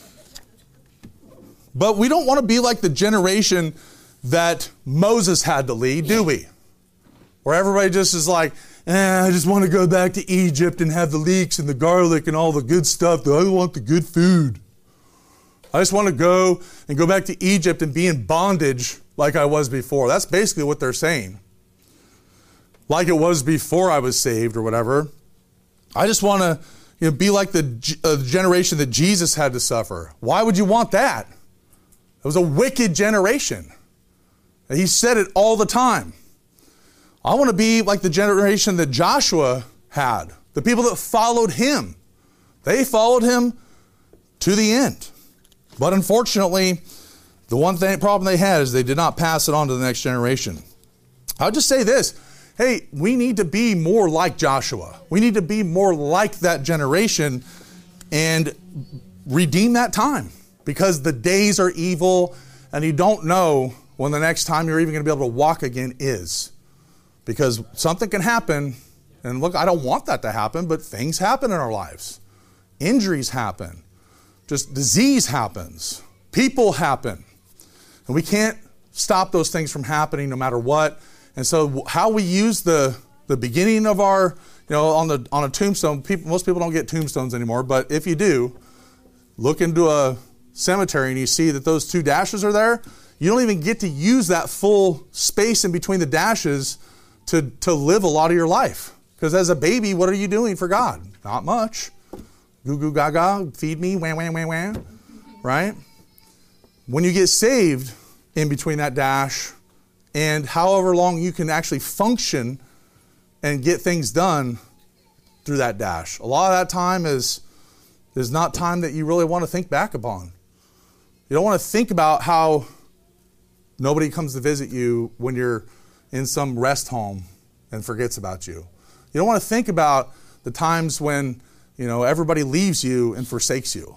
But we don't want to be like the generation that Moses had to lead, do we? Where everybody just is like, I just want to go back to Egypt and have the leeks and the garlic and all the good stuff. I want the good food. I just want to go back to Egypt and be in bondage like I was before. That's basically what they're saying. Like it was before I was saved or whatever. I just want to be like the generation that Jesus had to suffer. Why would you want that? It was a wicked generation. He said it all the time. I want to be like the generation that Joshua had. The people that followed him. They followed him to the end. But unfortunately, the one problem they had is they did not pass it on to the next generation. I'll just say this. Hey, we need to be more like Joshua. We need to be more like that generation and redeem that time. Because the days are evil and you don't know when the next time you're even going to be able to walk again is. Because something can happen. And look, I don't want that to happen, but things happen in our lives. Injuries happen. Just disease happens. People happen. And we can't stop those things from happening no matter what. And so how we use the beginning of our, on a tombstone, most people don't get tombstones anymore, but if you do, look into a cemetery and you see that those two dashes are there, you don't even get to use that full space in between the dashes to live a lot of your life. Because as a baby, what are you doing for God? Not much. Goo goo gaga, feed me, wham wham wham wham, right? When you get saved in between that dash, and however long you can actually function and get things done through that dash, a lot of that time is not time that you really want to think back upon. You don't want to think about how nobody comes to visit you when you're in some rest home and forgets about you. You don't want to think about the times when everybody leaves you and forsakes you.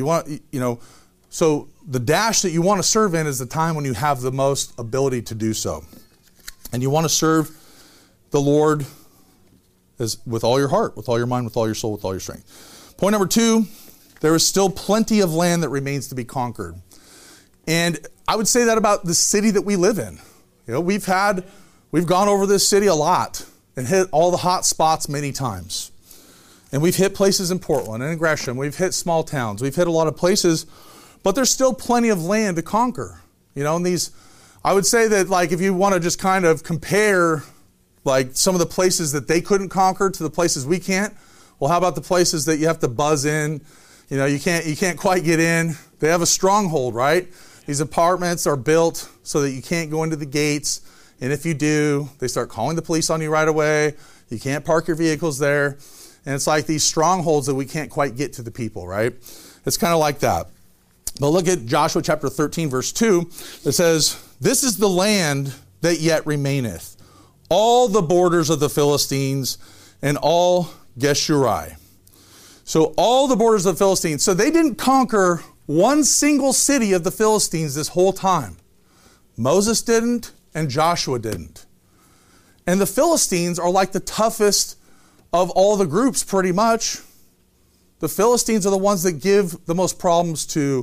So the dash that you want to serve in is the time when you have the most ability to do so. And you want to serve the Lord with all your heart, with all your mind, with all your soul, with all your strength. Point number 2, there is still plenty of land that remains to be conquered. And I would say that about the city that we live in. We've gone over this city a lot and hit all the hot spots many times. And we've hit places in Portland and in Gresham. We've hit small towns. We've hit a lot of places, but there's still plenty of land to conquer. I would say that if you want to just kind of compare some of the places that they couldn't conquer to the places we can't, well, how about the places that you have to buzz in? You can't quite get in. They have a stronghold, right? These apartments are built so that you can't go into the gates. And if you do, they start calling the police on you right away. You can't park your vehicles there. And it's like these strongholds that we can't quite get to the people, right? It's kind of like that. But look at Joshua chapter 13, verse 2. It says, "This is the land that yet remaineth, all the borders of the Philistines and all Geshuri." So all the borders of the Philistines. So they didn't conquer one single city of the Philistines this whole time. Moses didn't and Joshua didn't. And the Philistines are like the toughest of all the groups pretty much. The Philistines are the ones that give the most problems to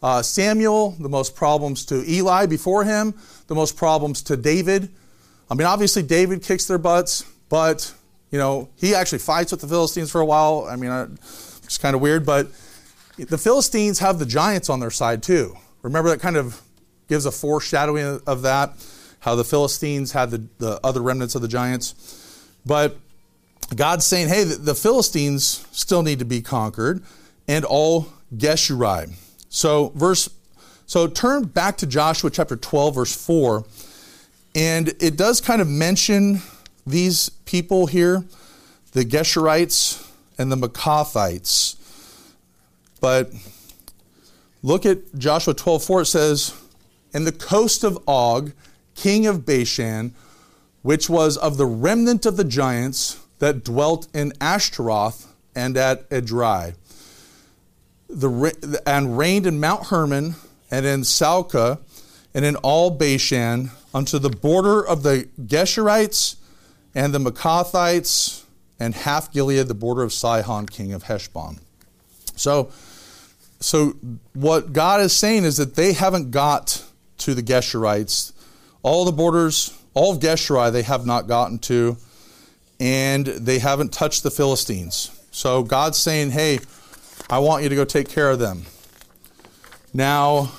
Samuel, the most problems to Eli before him, the most problems to David. I mean, obviously David kicks their butts, but, he actually fights with the Philistines for a while. I mean, it's kind of weird, but the Philistines have the giants on their side too. Remember, that kind of gives a foreshadowing of that, how the Philistines had the other remnants of the giants. But God's saying, hey, the Philistines still need to be conquered, and all Geshurite. So turn back to Joshua chapter 12, verse 4, and it does kind of mention these people here, the Geshurites and the Maacathites. But look at Joshua 12:4. It says, "And the coast of Og, king of Bashan, which was of the remnant of the giants that dwelt in Ashtaroth and at Edrei, and reigned in Mount Hermon and in Salcah and in all Bashan, unto the border of the Geshurites and the Maacathites, and half Gilead, the border of Sihon, king of Heshbon." So what God is saying is that they haven't got to the Geshurites. All the borders, all of Geshuri, they have not gotten to, and they haven't touched the Philistines. So God's saying, hey, I want you to go take care of them. Now,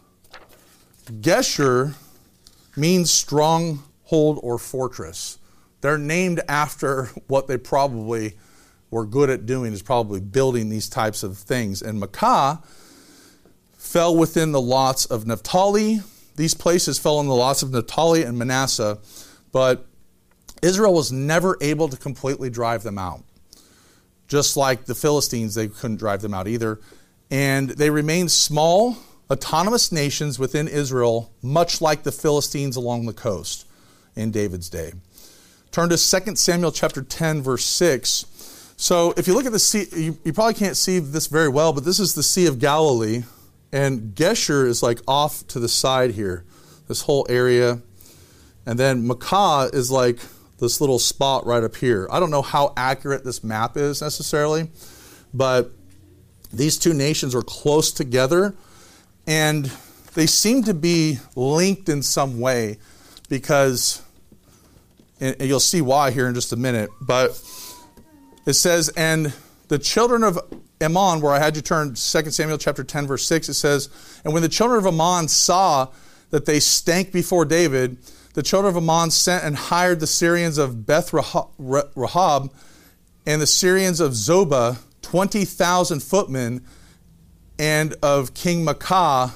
Geshur means stronghold or fortress. They're named after what they probably were good at doing, is probably building these types of things. And Maacah fell within the lots of Naphtali. These places fell in the lots of Naphtali and Manasseh, but Israel was never able to completely drive them out. Just like the Philistines, they couldn't drive them out either. And they remained small, autonomous nations within Israel, much like the Philistines along the coast in David's day. Turn to 2 Samuel chapter 10, verse 6. So if you look at the sea, you probably can't see this very well, but this is the Sea of Galilee, and Geshur is like off to the side here, this whole area. And then Maacah is like this little spot right up here. I don't know how accurate this map is necessarily, but these two nations are close together, and they seem to be linked in some way, because, and you'll see why here in just a minute, but it says, and the children of Ammon, where I had you turn 2 Samuel chapter 10, verse 6, it says, and when the children of Ammon saw that they stank before David, the children of Ammon sent and hired the Syrians of Beth Rahab and the Syrians of Zobah, 20,000 footmen, and of King Maacah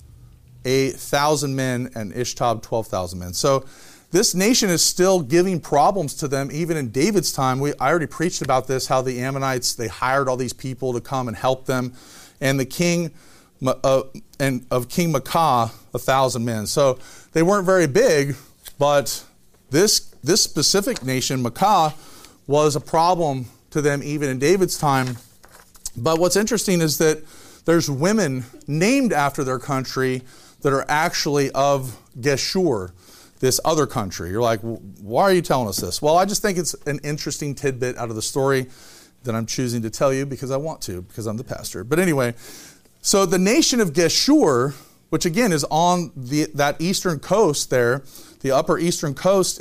1,000 men, and Ishtab 12,000 men. So this nation is still giving problems to them even in David's time. I already preached about this, how the Ammonites, they hired all these people to come and help them. And the king of King Maacah, 1,000 men. So they weren't very big, but this specific nation, Maacah, was a problem to them even in David's time. But what's interesting is that there's women named after their country that are actually of Geshur, this other country. You're like, why are you telling us this? Well, I just think it's an interesting tidbit out of the story that I'm choosing to tell you because I want to, because I'm the pastor. But anyway, so the nation of Geshur, which again is on that eastern coast there, the upper eastern coast,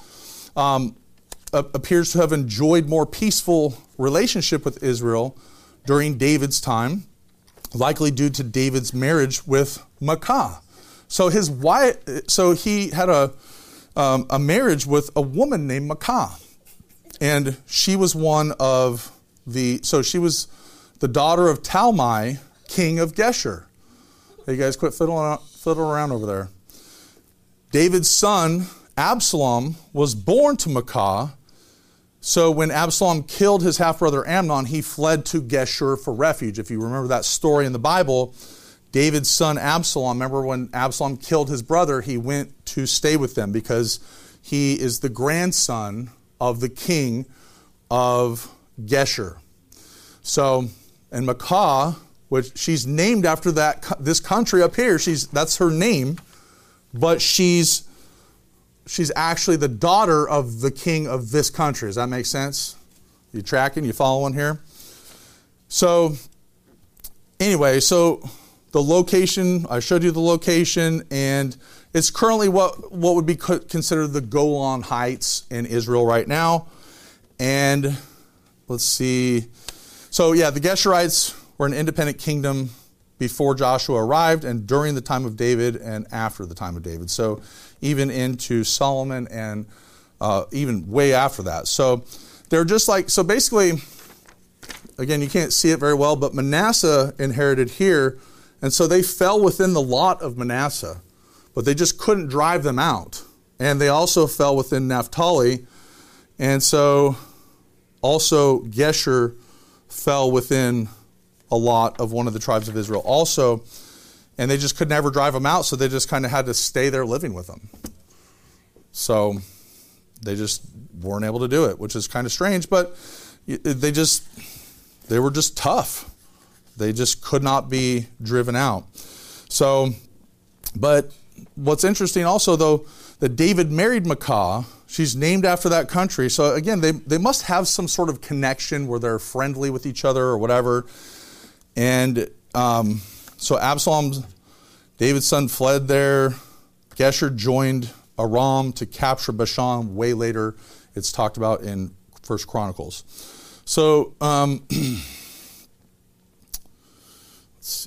appears to have enjoyed more peaceful relationship with Israel during David's time, likely due to David's marriage with Maacah. So his wife, he had a marriage with a woman named Maacah, and she was she was the daughter of Talmai, king of Geshur. Hey, you guys, quit fiddling around over there. David's son Absalom was born to Maacah. So when Absalom killed his half-brother Amnon, he fled to Geshur for refuge. If you remember that story in the Bible, David's son Absalom, remember when Absalom killed his brother, he went to stay with them because he is the grandson of the king of Geshur. So, and Maacah, which she's named after this country up here, that's her name, but she's actually the daughter of the king of this country. Does that make sense? You tracking? You following here? So, anyway, so the location, I showed you the location, and it's currently what would be considered the Golan Heights in Israel right now. And let's see. So yeah, the Geshurites were an independent kingdom before Joshua arrived and during the time of David and after the time of David. So even into Solomon and even way after that. So they're just like, so basically, again, you can't see it very well, but Manasseh inherited here. And so they fell within the lot of Manasseh, but they just couldn't drive them out. And they also fell within Naphtali. And so also Geshur fell within a lot of one of the tribes of Israel also, and they just could never drive them out, so they just kind of had to stay there living with them. So they just weren't able to do it, which is kind of strange, but they were just tough. They just could not be driven out. So, but what's interesting also, though, that David married Maacah. She's named after that country. So again, they must have some sort of connection where they're friendly with each other or whatever. And so Absalom, David's son, fled there. Geshur joined Aram to capture Bashan way later. It's talked about in 1 Chronicles. So let's see.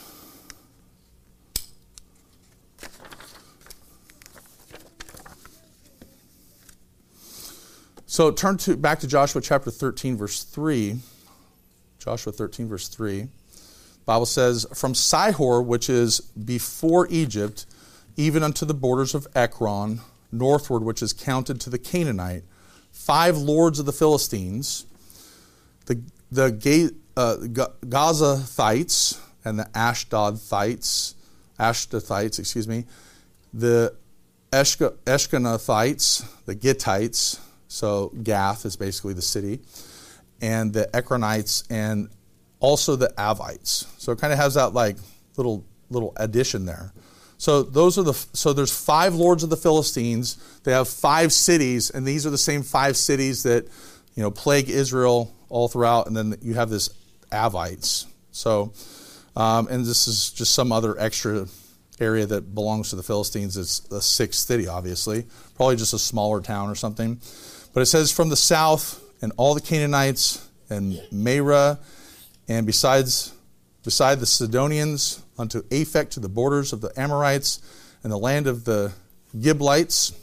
So turn back to Joshua chapter 13, verse 3. Joshua 13, verse 3. The Bible says, from Sihor, which is before Egypt, even unto the borders of Ekron, northward, which is counted to the Canaanite, 5 lords of the Philistines, the Gazathites and the Ashdodhites, the Eshkenathites, the Gittites, so Gath is basically the city, and the Ekronites, and also the Avites. So it kind of has that like little addition there. So there's 5 lords of the Philistines. They have 5 cities, and these are the same 5 cities that plague Israel all throughout. And then you have this Avites. So and this is just some other extra area that belongs to the Philistines. It's the 6th city, obviously, probably just a smaller town or something. But it says from the south, and all the Canaanites and Meirah, and beside the Sidonians unto Aphek, to the borders of the Amorites, and the land of the Giblites,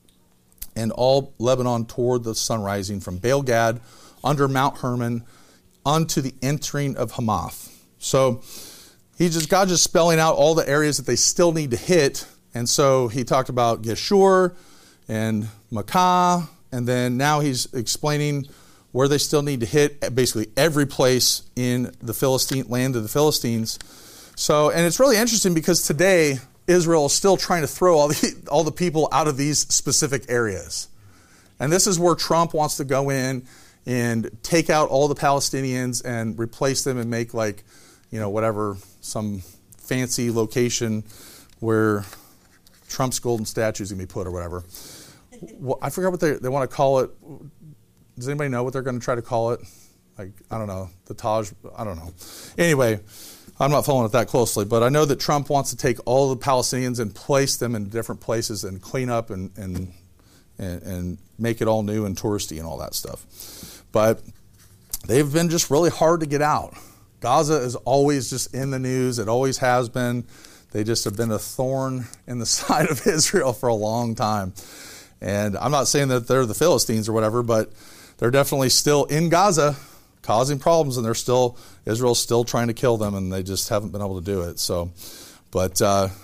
and all Lebanon toward the sun rising, from Baal Gad under Mount Hermon unto the entering of Hamath. So God just spelling out all the areas that they still need to hit. And so he talked about Geshur and Maacah, and then now he's explaining where they still need to hit, basically every place in the Philistine land of the Philistines. So, and it's really interesting because today Israel is still trying to throw all the people out of these specific areas. And this is where Trump wants to go in and take out all the Palestinians and replace them and make whatever, some fancy location where Trump's golden statue is going to be put or whatever. Well, I forgot what they want to call it. Does anybody know what they're going to try to call it? I don't know. The Taj, I don't know. Anyway, I'm not following it that closely, but I know that Trump wants to take all the Palestinians and place them in different places and clean up and make it all new and touristy and all that stuff. But they've been just really hard to get out. Gaza is always just in the news. It always has been. They just have been a thorn in the side of Israel for a long time. And I'm not saying that they're the Philistines or whatever, but they're definitely still in Gaza causing problems, and Israel's still trying to kill them, and they just haven't been able to do it. But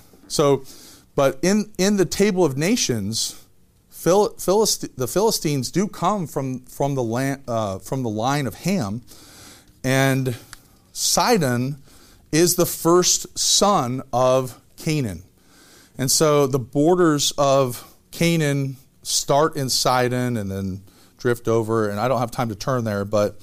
in the table of nations, the Philistines do come from the line of Ham, and Sidon is the first son of Canaan. And so the borders of Canaan start in Sidon and then drift over, and I don't have time to turn there, but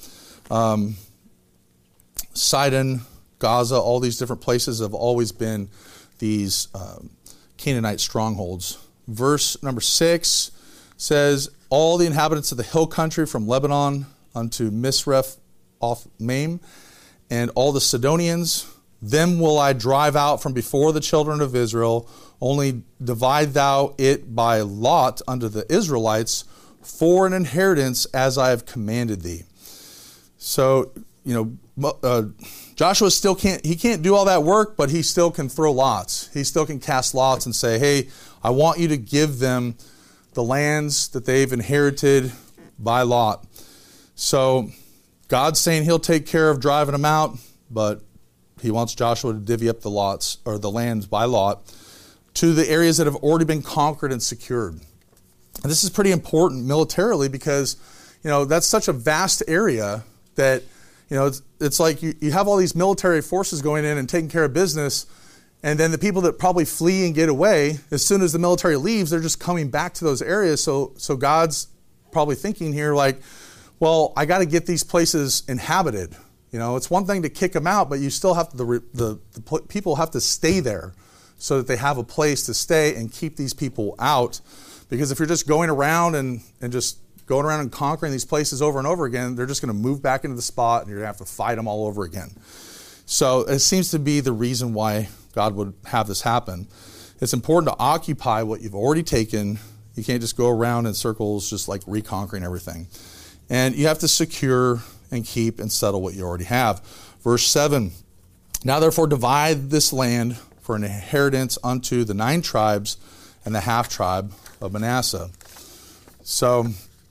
Sidon, Gaza, all these different places have always been these Canaanite strongholds. Verse number 6 says, all the inhabitants of the hill country from Lebanon unto Misreph Maim, and all the Sidonians, Them will I drive out from before the children of Israel. Only divide thou it by lot unto the Israelites for an inheritance as I have commanded thee. So, Joshua still can't do all that work, but he still can throw lots. He still can cast lots and say, hey, I want you to give them the lands that they've inherited by lot. So God's saying he'll take care of driving them out, but he wants Joshua to divvy up the lots or the lands by lot to the areas that have already been conquered and secured. And this is pretty important militarily because, that's such a vast area that, it's like you have all these military forces going in and taking care of business, and then the people that probably flee and get away, as soon as the military leaves, they're just coming back to those areas. So God's probably thinking here like, well, I got to get these places inhabited. It's one thing to kick them out, but you still have to, the people have to stay there so that they have a place to stay and keep these people out. Because if you're just going around and just going around and conquering these places over and over again, they're just going to move back into the spot and you're going to have to fight them all over again. So it seems to be the reason why God would have this happen. It's important to occupy what you've already taken. You can't just go around in circles just like reconquering everything. And you have to secure and keep and settle what you already have. Verse 7, now therefore divide this land for an inheritance unto the 9 tribes and the half tribe of Manasseh. So,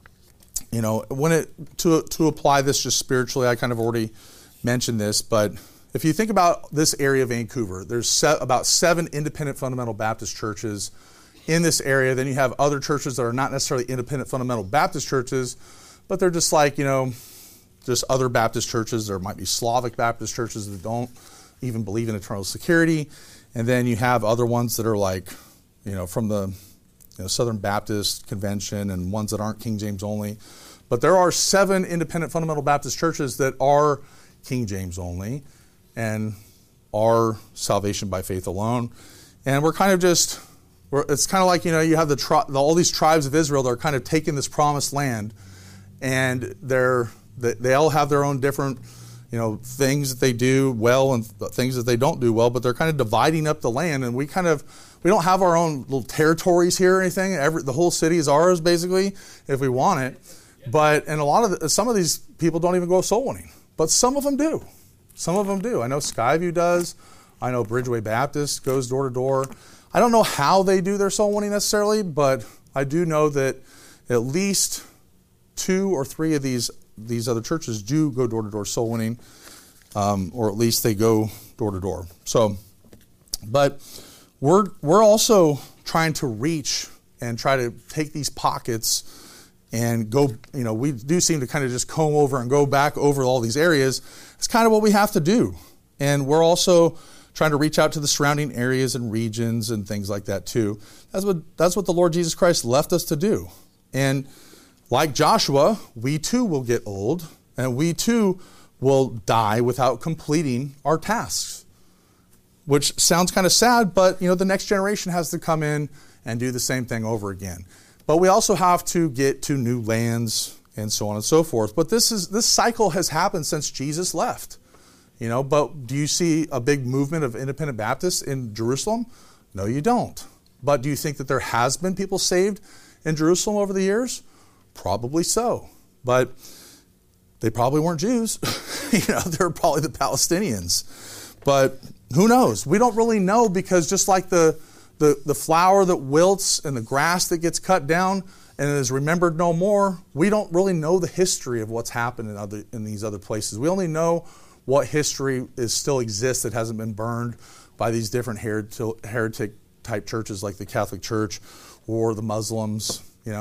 to apply this just spiritually, I kind of already mentioned this, but if you think about this area of Vancouver, there's about 7 independent fundamental Baptist churches in this area. Then you have other churches that are not necessarily independent fundamental Baptist churches, but they're just like, just other Baptist churches. There might be Slavic Baptist churches that don't even believe in eternal security. And then you have other ones that are like, from the Southern Baptist Convention and ones that aren't King James only. But there are 7 independent fundamental Baptist churches that are King James only and are salvation by faith alone. And we're kind of just, it's kind of like, you have all these tribes of Israel that are kind of taking this promised land, and they all have their own different, things that they do well and things that they don't do well, but they're kind of dividing up the land, and we don't have our own little territories here or anything. The whole city is ours, basically, if we want it. But some of these people don't even go soul winning, but some of them do. Some of them do. I know Skyview does. I know Bridgeway Baptist goes door to door. I don't know how they do their soul winning necessarily, but I do know that at least 2 or 3 of these other churches do go door to door soul winning, or at least they go door to door. So, but we're also trying to reach and try to take these pockets and go, we do seem to kind of just comb over and go back over all these areas. It's kind of what we have to do. And we're also trying to reach out to the surrounding areas and regions and things like that too. That's what the Lord Jesus Christ left us to do. And like Joshua, we too will get old, and we too will die without completing our tasks. Which sounds kind of sad, but the next generation has to come in and do the same thing over again. But we also have to get to new lands and so on and so forth. But this cycle has happened since Jesus left. But do you see a big movement of independent Baptists in Jerusalem? No, you don't. But do you think that there has been people saved in Jerusalem over the years? Probably so. But they probably weren't Jews. They're probably the Palestinians. But who knows? We don't really know, because just like the flower that wilts and the grass that gets cut down and is remembered no more, we don't really know the history of what's happened in these other places. We only know what history still exists that hasn't been burned by these different heretic type churches like the Catholic Church or the Muslims.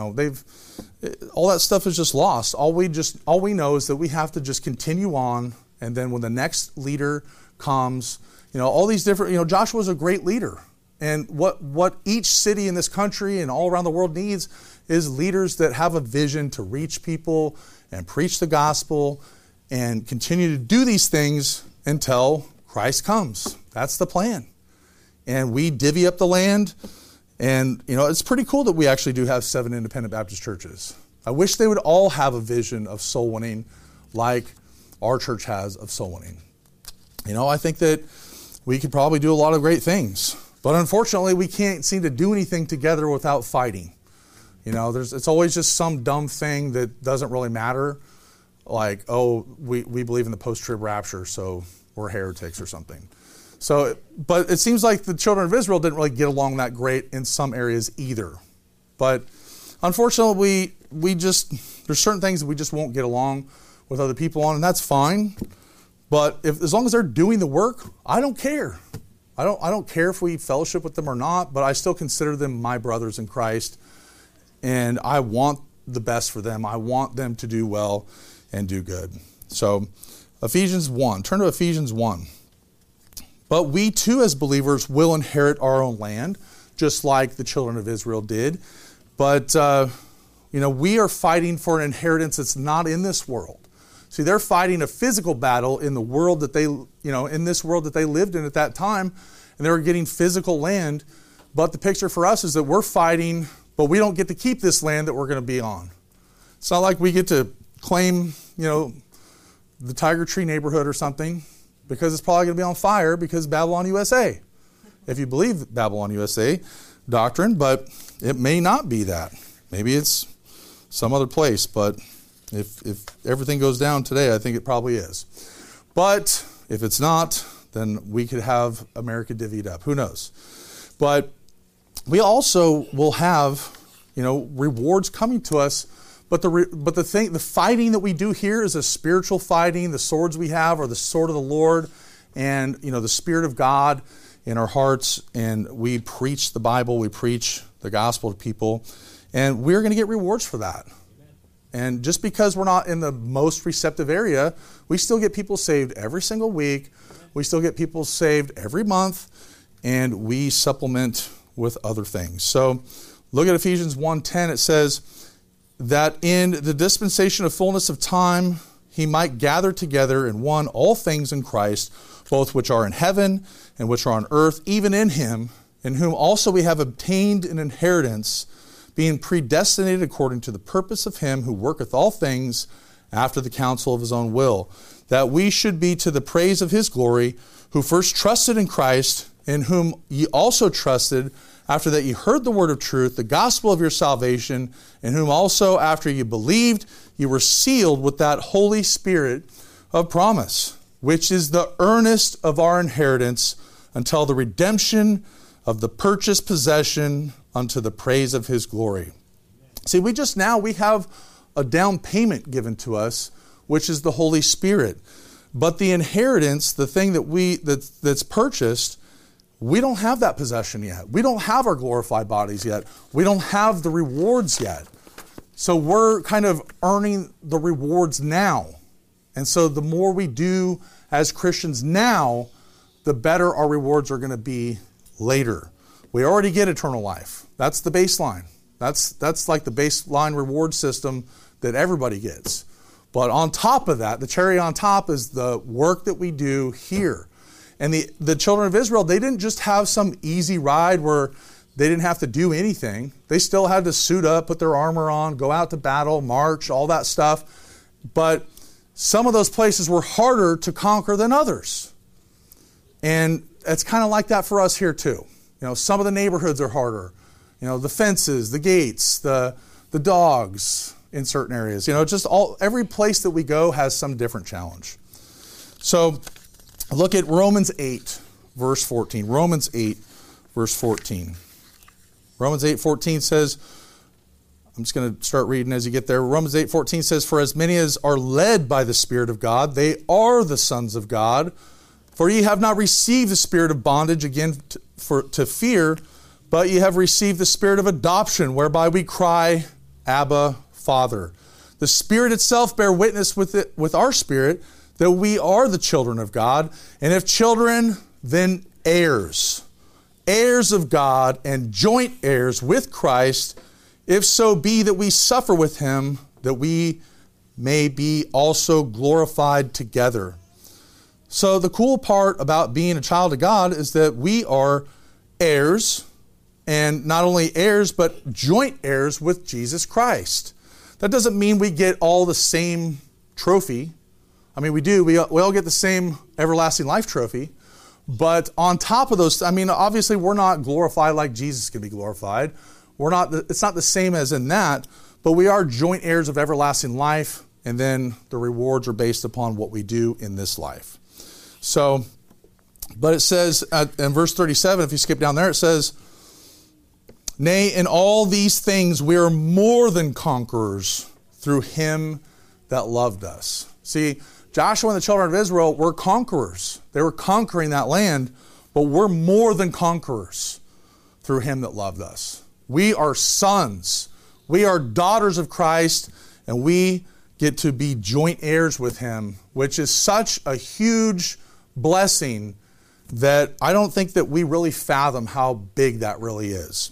All that stuff is just lost. All we know is that we have to just continue on, and then when the next leader comes, all these different, Joshua's a great leader. And what each city in this country and all around the world needs is leaders that have a vision to reach people and preach the gospel and continue to do these things until Christ comes. That's the plan. And we divvy up the land. And, it's pretty cool that we actually do have 7 independent Baptist churches. I wish they would all have a vision of soul winning like our church has of soul winning. I think that we could probably do a lot of great things. But unfortunately, we can't seem to do anything together without fighting. It's always just some dumb thing that doesn't really matter. Like, we believe in the post-trib rapture, so we're heretics or something. But it seems like the children of Israel didn't really get along that great in some areas either. But unfortunately, there's certain things that we just won't get along with other people on, and that's fine. But as long as they're doing the work, I don't care. I don't care if we fellowship with them or not, but I still consider them my brothers in Christ, and I want the best for them. I want them to do well and do good. So Ephesians 1. Turn to Ephesians 1. But we too as believers will inherit our own land, just like the children of Israel did. But, we are fighting for an inheritance that's not in this world. See, they're fighting a physical battle in the world that in this world that they lived in at that time, and they were getting physical land. But the picture for us is that we're fighting, but we don't get to keep this land that we're going to be on. It's not like we get to claim, the Tiger Tree neighborhood or something, because it's probably going to be on fire because Babylon USA. If you believe Babylon USA doctrine, but it may not be that. Maybe it's some other place, but if everything goes down today, I think it probably is. But if it's not, then we could have America divvied up. Who knows? But we also will have, rewards coming to us. But the fighting that we do here is a spiritual fighting. The swords we have are the sword of the Lord, and the Spirit of God in our hearts. And we preach the Bible, we preach the gospel to people, and we're going to get rewards for that. And just because we're not in the most receptive area, we still get people saved every single week. We still get people saved every month, and we supplement with other things. So look at Ephesians 1:10. It says that in the dispensation of fullness of time, he might gather together in one all things in Christ, both which are in heaven and which are on earth, even in him, in whom also we have obtained an inheritance, being predestinated according to the purpose of him who worketh all things after the counsel of his own will, that we should be to the praise of his glory, who first trusted in Christ, in whom ye also trusted, after that ye heard the word of truth, the gospel of your salvation, in whom also after ye believed, ye were sealed with that Holy Spirit of promise, which is the earnest of our inheritance until the redemption of the purchased possession unto the praise of his glory. See, we have a down payment given to us, which is the Holy Spirit. But the inheritance, the thing that's purchased, we don't have that possession yet. We don't have our glorified bodies yet. We don't have the rewards yet. So we're kind of earning the rewards now. And so the more we do as Christians now, the better our rewards are going to be later. We already get eternal life. That's the baseline. That's like the baseline reward system that everybody gets. But on top of that, the cherry on top is the work that we do here. And the children of Israel, they didn't just have some easy ride where they didn't have to do anything. They still had to suit up, put their armor on, go out to battle, march, all that stuff. But some of those places were harder to conquer than others. And it's kind of like that for us here too. Some of the neighborhoods are harder. The fences, the gates, the dogs in certain areas. Every place that we go has some different challenge. So look at Romans 8, verse 14. Romans 8, verse 14. Romans 8:14 says, I'm just going to start reading as you get there. Romans 8:14 says, for as many as are led by the Spirit of God, they are the sons of God. For ye have not received the spirit of bondage again to fear, but ye have received the spirit of adoption, whereby we cry, Abba, Father. The Spirit itself bear witness with our spirit that we are the children of God. And if children, then heirs. Heirs of God and joint heirs with Christ, if so be that we suffer with him, that we may be also glorified together. So the cool part about being a child of God is that we are heirs, and not only heirs, but joint heirs with Jesus Christ. That doesn't mean we get all the same trophy. I mean, we do. We all get the same everlasting life trophy. But on top of those, I mean, obviously we're not glorified like Jesus can be glorified. It's not the same as in that, but we are joint heirs of everlasting life, and then the rewards are based upon what we do in this life. So, but it says in verse 37, if you skip down there, it says, nay, in all these things we are more than conquerors through him that loved us. See, Joshua and the children of Israel were conquerors. They were conquering that land, but we're more than conquerors through him that loved us. We are sons. We are daughters of Christ, and we get to be joint heirs with him, which is such a huge blessing that I don't think that we really fathom how big that really is.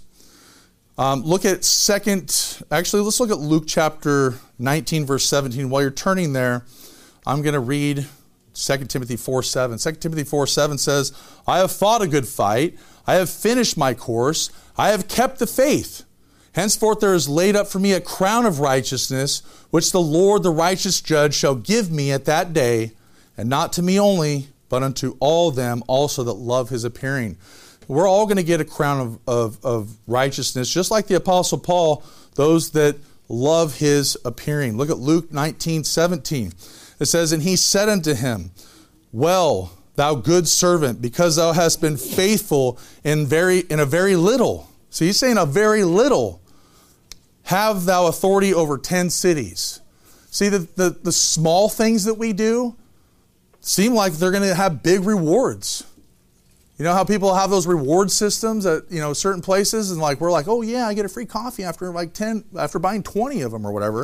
Let's look at Luke chapter 19, verse 17. While you're turning there, I'm going to read 2 Timothy 4:7. 2 Timothy 4:7 says, I have fought a good fight. I have finished my course. I have kept the faith. Henceforth there is laid up for me a crown of righteousness, which the Lord, the righteous judge, shall give me at that day, and not to me only, but unto all them also that love his appearing. We're all going to get a crown of righteousness, just like the Apostle Paul, those that love his appearing. Look at Luke 19:17. It says, and he said unto him, well, thou good servant, because thou hast been faithful in a very little. So he's saying a very little. Have thou authority over 10 cities. See, the small things that we do seem like they're going to have big rewards. You know how people have those reward systems at certain places, and we're like, oh yeah, I get a free coffee after buying 20 of them or whatever.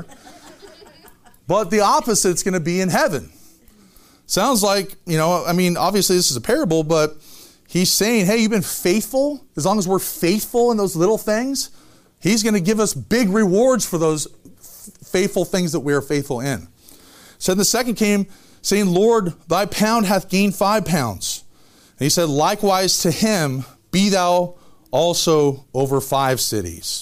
But the opposite's going to be in heaven. Sounds like, obviously this is a parable, but he's saying, hey, you've been faithful. As long as we're faithful in those little things, he's going to give us big rewards for those faithful things that we are faithful in. So then the second came, saying, Lord, thy pound hath gained 5 pounds. And he said, likewise to him, be thou also over 5 cities.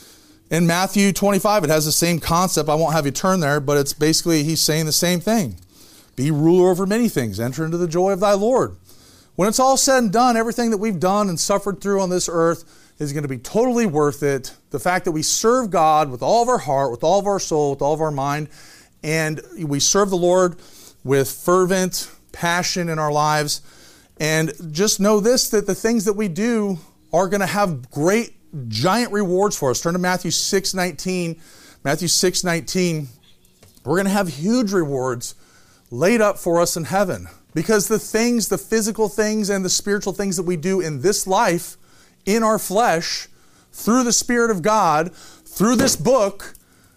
In Matthew 25, it has the same concept. I won't have you turn there, but it's basically, he's saying the same thing. Be ruler over many things. Enter into the joy of thy Lord. When it's all said and done, everything that we've done and suffered through on this earth is going to be totally worth it. The fact that we serve God with all of our heart, with all of our soul, with all of our mind, and we serve the Lord with fervent passion in our lives. And just know this, that the things that we do are going to have great, giant rewards for us. Turn to Matthew 6:19. Matthew 6:19. We're going to have huge rewards laid up for us in heaven. Because the physical things and the spiritual things that we do in this life, in our flesh, through the Spirit of God, through this book,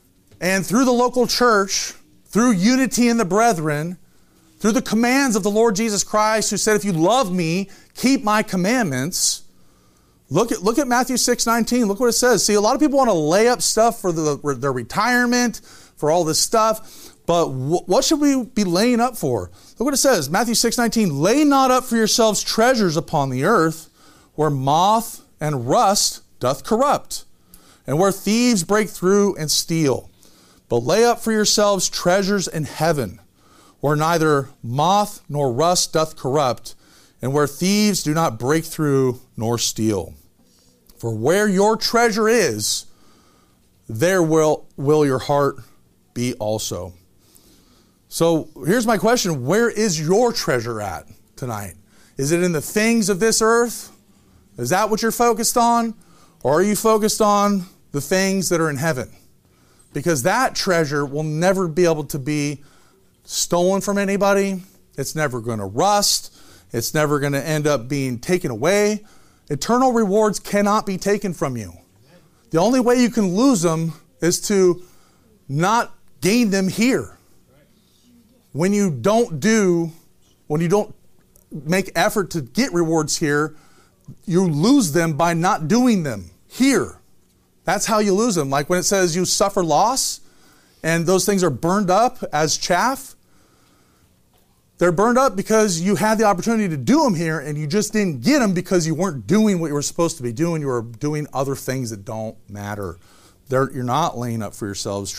and through the local church, through unity in the brethren, through the commands of the Lord Jesus Christ, who said, if you love me, keep my commandments. Look at Matthew 6:19. Look what it says. See, a lot of people want to lay up stuff for their retirement, for all this stuff. But what should we be laying up for? Look what it says. Matthew 6:19. Lay not up for yourselves treasures upon the earth, where moth and rust doth corrupt, and where thieves break through and steal. But lay up for yourselves treasures in heaven, where neither moth nor rust doth corrupt, and where thieves do not break through nor steal. For where your treasure is, there will your heart be also. So here's my question. Where is your treasure at tonight? Is it in the things of this earth? Is that what you're focused on? Or are you focused on the things that are in heaven? Because that treasure will never be able to be stolen from anybody. It's never going to rust. It's never going to end up being taken away. Eternal rewards cannot be taken from you. The only way you can lose them is to not gain them here. When you don't make effort to get rewards here, you lose them by not doing them here. That's how you lose them. Like when it says you suffer loss and those things are burned up as chaff, they're burned up because you had the opportunity to do them here and you just didn't get them because you weren't doing what you were supposed to be doing. You were doing other things that don't matter. You're not laying up for yourselves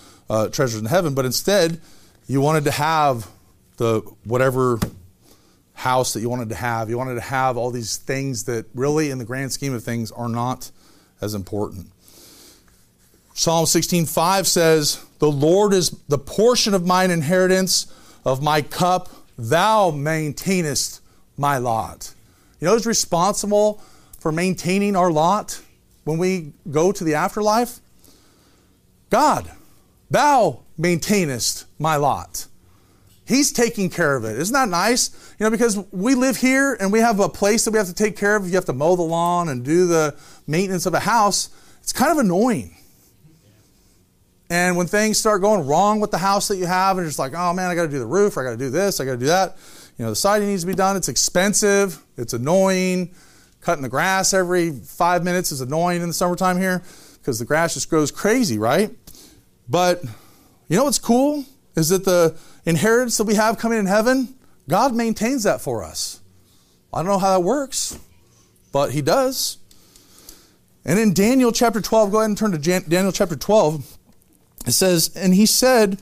treasures in heaven, but instead you wanted to have house that you wanted to have. You wanted to have all these things that really, in the grand scheme of things, are not as important. Psalm 16:5 says, "The Lord is the portion of mine inheritance, of my cup. Thou maintainest my lot." You know who's responsible for maintaining our lot when we go to the afterlife? God. Thou maintainest my lot. He's taking care of it. Isn't that nice? You know, because we live here and we have a place that we have to take care of. You have to mow the lawn and do the maintenance of a house. It's kind of annoying. And when things start going wrong with the house that you have, and you're just like, oh man, I got to do the roof, or I got to do this, I got to do that. You know, the siding needs to be done. It's expensive. It's annoying. Cutting the grass every 5 minutes is annoying in the summertime here because the grass just grows crazy, right? But you know what's cool is that the inheritance that we have coming in heaven, God maintains that for us. I don't know how that works, but He does. And in Daniel chapter 12, go ahead and turn to Daniel chapter 12. It says, and He said,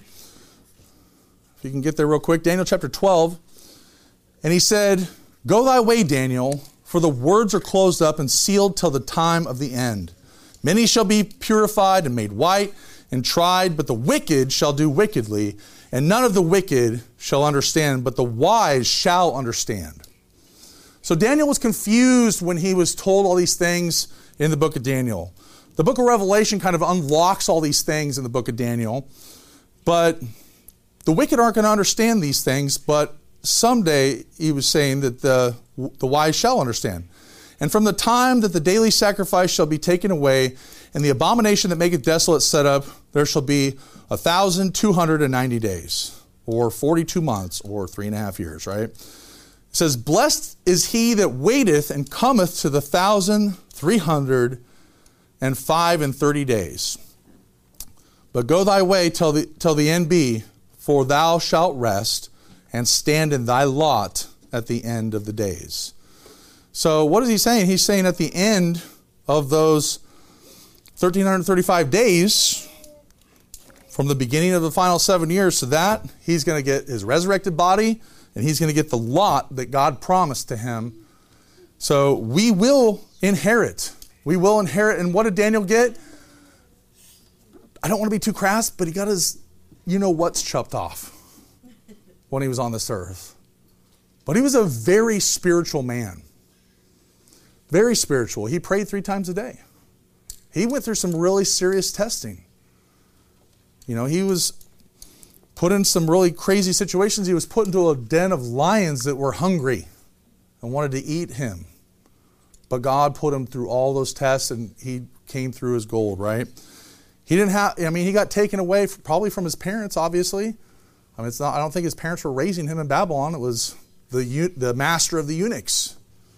if you can get there real quick, Daniel chapter 12, and He said, "Go thy way, Daniel, for the words are closed up and sealed till the time of the end. Many shall be purified and made white and tried, but the wicked shall do wickedly, and none of the wicked shall understand, but the wise shall understand." So Daniel was confused when he was told all these things in the book of Daniel. The book of Revelation kind of unlocks all these things in the book of Daniel, but the wicked aren't going to understand these things, but someday he was saying that the wise shall understand. "And from the time that the daily sacrifice shall be taken away, and the abomination that maketh desolate set up, there shall be 1,290 days, or 42 months, or 3.5 years," right? It says, "Blessed is he that waiteth and cometh to the 1,335 days. But go thy way till the end be, for thou shalt rest, and stand in thy lot at the end of the days." So what is he saying? He's saying at the end of those 1,335 days, from the beginning of the final 7 years to that, he's going to get his resurrected body, and he's going to get the lot that God promised to him. So we will inherit. We will inherit. And what did Daniel get? I don't want to be too crass, but he got his you-know-what's chopped off when he was on this earth. But he was a very spiritual man. Very spiritual. He prayed 3 times a day. He went through some really serious testing. You know, he was put in some really crazy situations. He was put into a den of lions that were hungry and wanted to eat him. But God put him through all those tests, and he came through as gold, right? He got taken away probably from his parents, obviously. I don't think his parents were raising him in Babylon. It was the master of the eunuchs.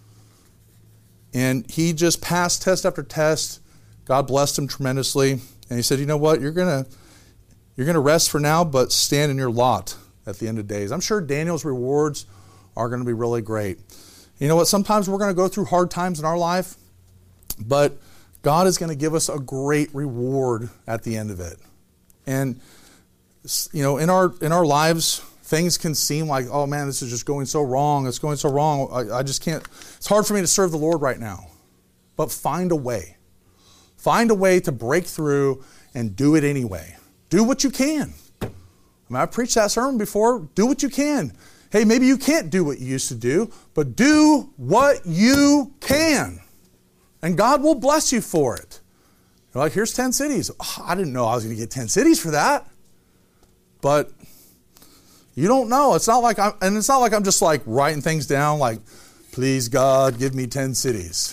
And he just passed test after test. God blessed him tremendously. And he said, you know what, you're going to rest for now, but stand in your lot at the end of days. I'm sure Daniel's rewards are going to be really great. You know what, sometimes we're going to go through hard times in our life, but God is going to give us a great reward at the end of it. And, you know, in our lives, things can seem like, oh man, this is just going so wrong. It's going so wrong. I just can't. It's hard for me to serve the Lord right now. But find a way. Find a way to break through and do it anyway. Do what you can. I've preached that sermon before. Do what you can. Hey, maybe you can't do what you used to do, but do what you can. And God will bless you for it. You're like, here's 10 cities. Oh, I didn't know I was going to get 10 cities for that. But you don't know. It's not like I'm just like writing things down like, please God, give me 10 cities.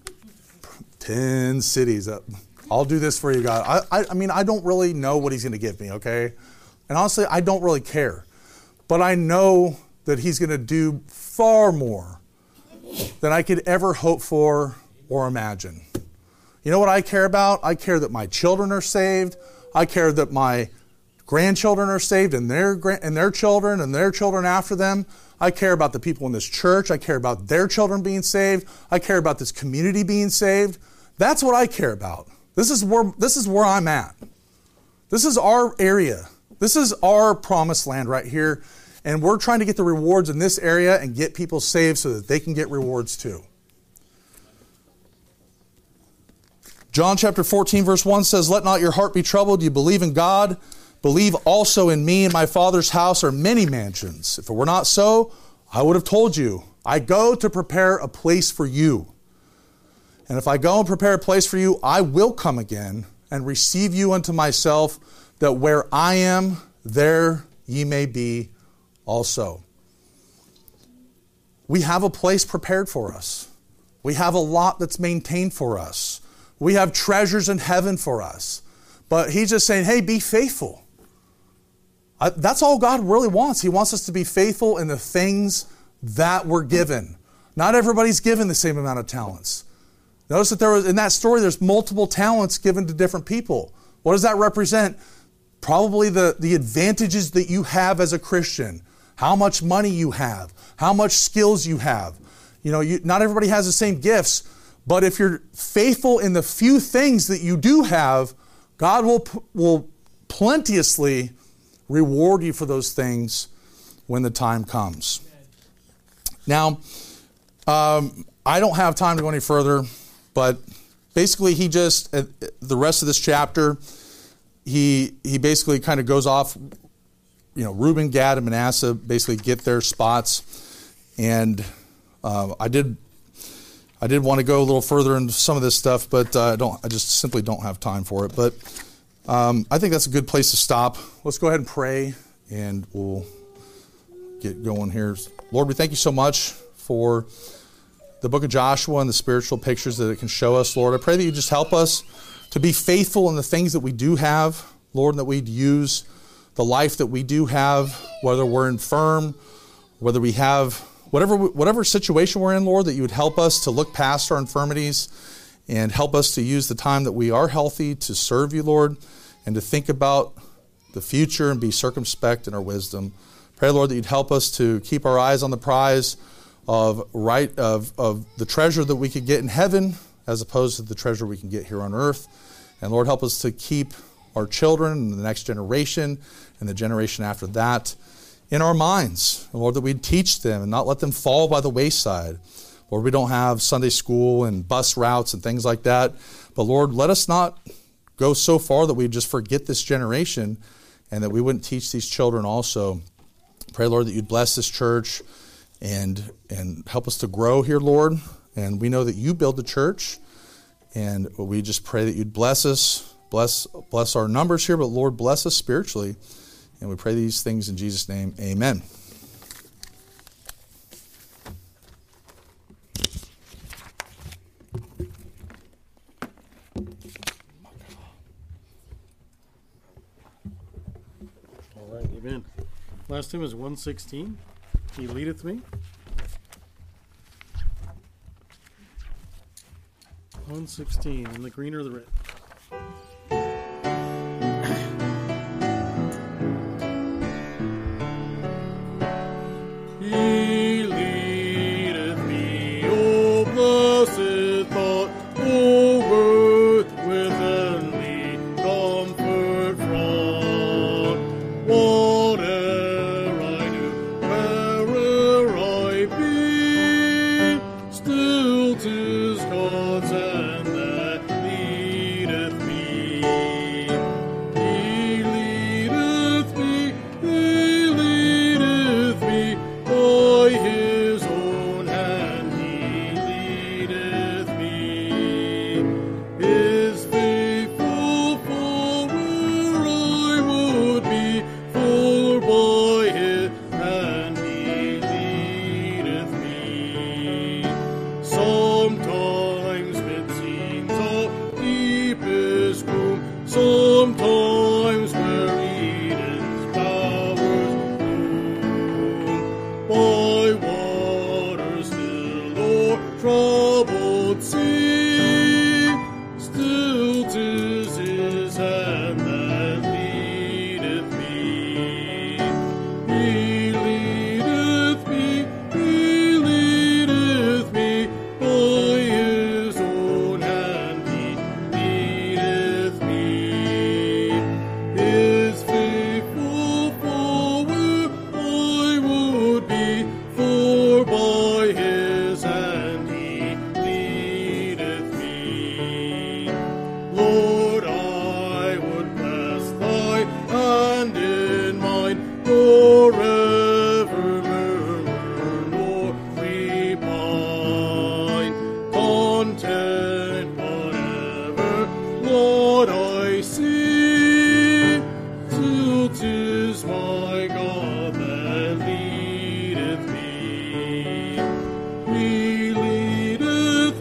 10 cities. I'll do this for you, God. I mean, I don't really know what he's going to give me, okay? And honestly, I don't really care. But I know that he's going to do far more than I could ever hope for or imagine. You know what I care about? I care that my children are saved. I care that my grandchildren are saved and their children and their children after them. I care about the people in this church. I care about their children being saved. I care about this community being saved. That's what I care about. This is where I'm at. This is our area. This is our promised land right here. And we're trying to get the rewards in this area and get people saved so that they can get rewards too. John chapter 14, verse 1 says, "Let not your heart be troubled. You believe in God. Believe also in me. In my Father's house are many mansions. If it were not so, I would have told you. I go to prepare a place for you. And if I go and prepare a place for you, I will come again and receive you unto myself, that where I am, there ye may be also." We have a place prepared for us. We have a lot that's maintained for us. We have treasures in heaven for us. But he's just saying, hey, be faithful. That's all God really wants. He wants us to be faithful in the things that we're given. Not everybody's given the same amount of talents. Notice that in that story, there's multiple talents given to different people. What does that represent? Probably the advantages that you have as a Christian. How much money you have. How much skills you have. Not everybody has the same gifts. But if you're faithful in the few things that you do have, God will plenteously reward you for those things when the time comes. Now, I don't have time to go any further, but basically the rest of this chapter, he basically kind of goes off, Reuben, Gad, and Manasseh basically get their spots. And I did want to go a little further into some of this stuff, but I just simply don't have time for it. But I think that's a good place to stop. Let's go ahead and pray, and we'll get going here. Lord, we thank you so much for the book of Joshua and the spiritual pictures that it can show us. Lord, I pray that you just help us to be faithful in the things that we do have, Lord, and that we'd use the life that we do have, whether we're infirm, whether we have whatever situation we're in, Lord, that you would help us to look past our infirmities and help us to use the time that we are healthy to serve you, Lord, and to think about the future and be circumspect in our wisdom. Pray, Lord, that you'd help us to keep our eyes on the prize of the treasure that we could get in heaven as opposed to the treasure we can get here on earth. And Lord, help us to keep our children and the next generation and the generation after that in our minds. And Lord, that we'd teach them and not let them fall by the wayside. Lord, we don't have Sunday school and bus routes and things like that. But Lord, let us not go so far that we just forget this generation and that we wouldn't teach these children also. Pray, Lord, that you'd bless this church and help us to grow here, Lord. And we know that you build the church. And we just pray that you'd bless us, bless our numbers here, but Lord, bless us spiritually. And we pray these things in Jesus' name. Amen. All right, amen. Last hymn is 116. He leadeth me. 116, in the green or the red? He leadeth me, O blessed thought, O worth with heavenly comfort fraught. Whate'er I do, where'er I be, still 'tis God's hand that leadeth forevermore, nor repine. Content whatever, Lord, I see, till 'tis my God that leadeth me. He leadeth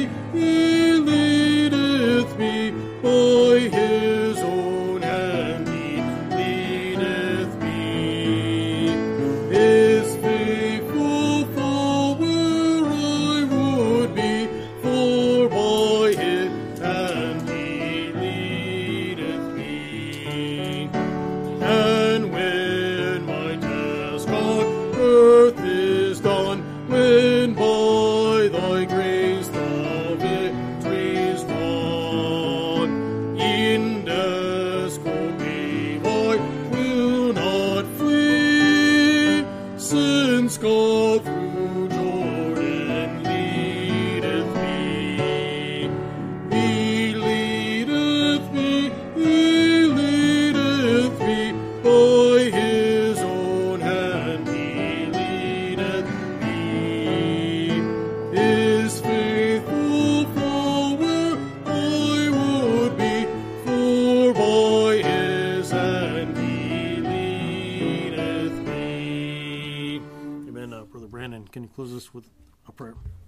me by his own hand, he leadeth me. His faithful follower I would be, for by his hand he leadeth me. And when my task on earth is done, when by thy grace the victory's won, in death's cold grave I will not flee, since God through Jordan leadeth me. He leadeth me by his own hand, he leadeth me. His faithful follower I would be, for by his hand he leadeth me. Amen. Brother Brandon, can you close us with a prayer?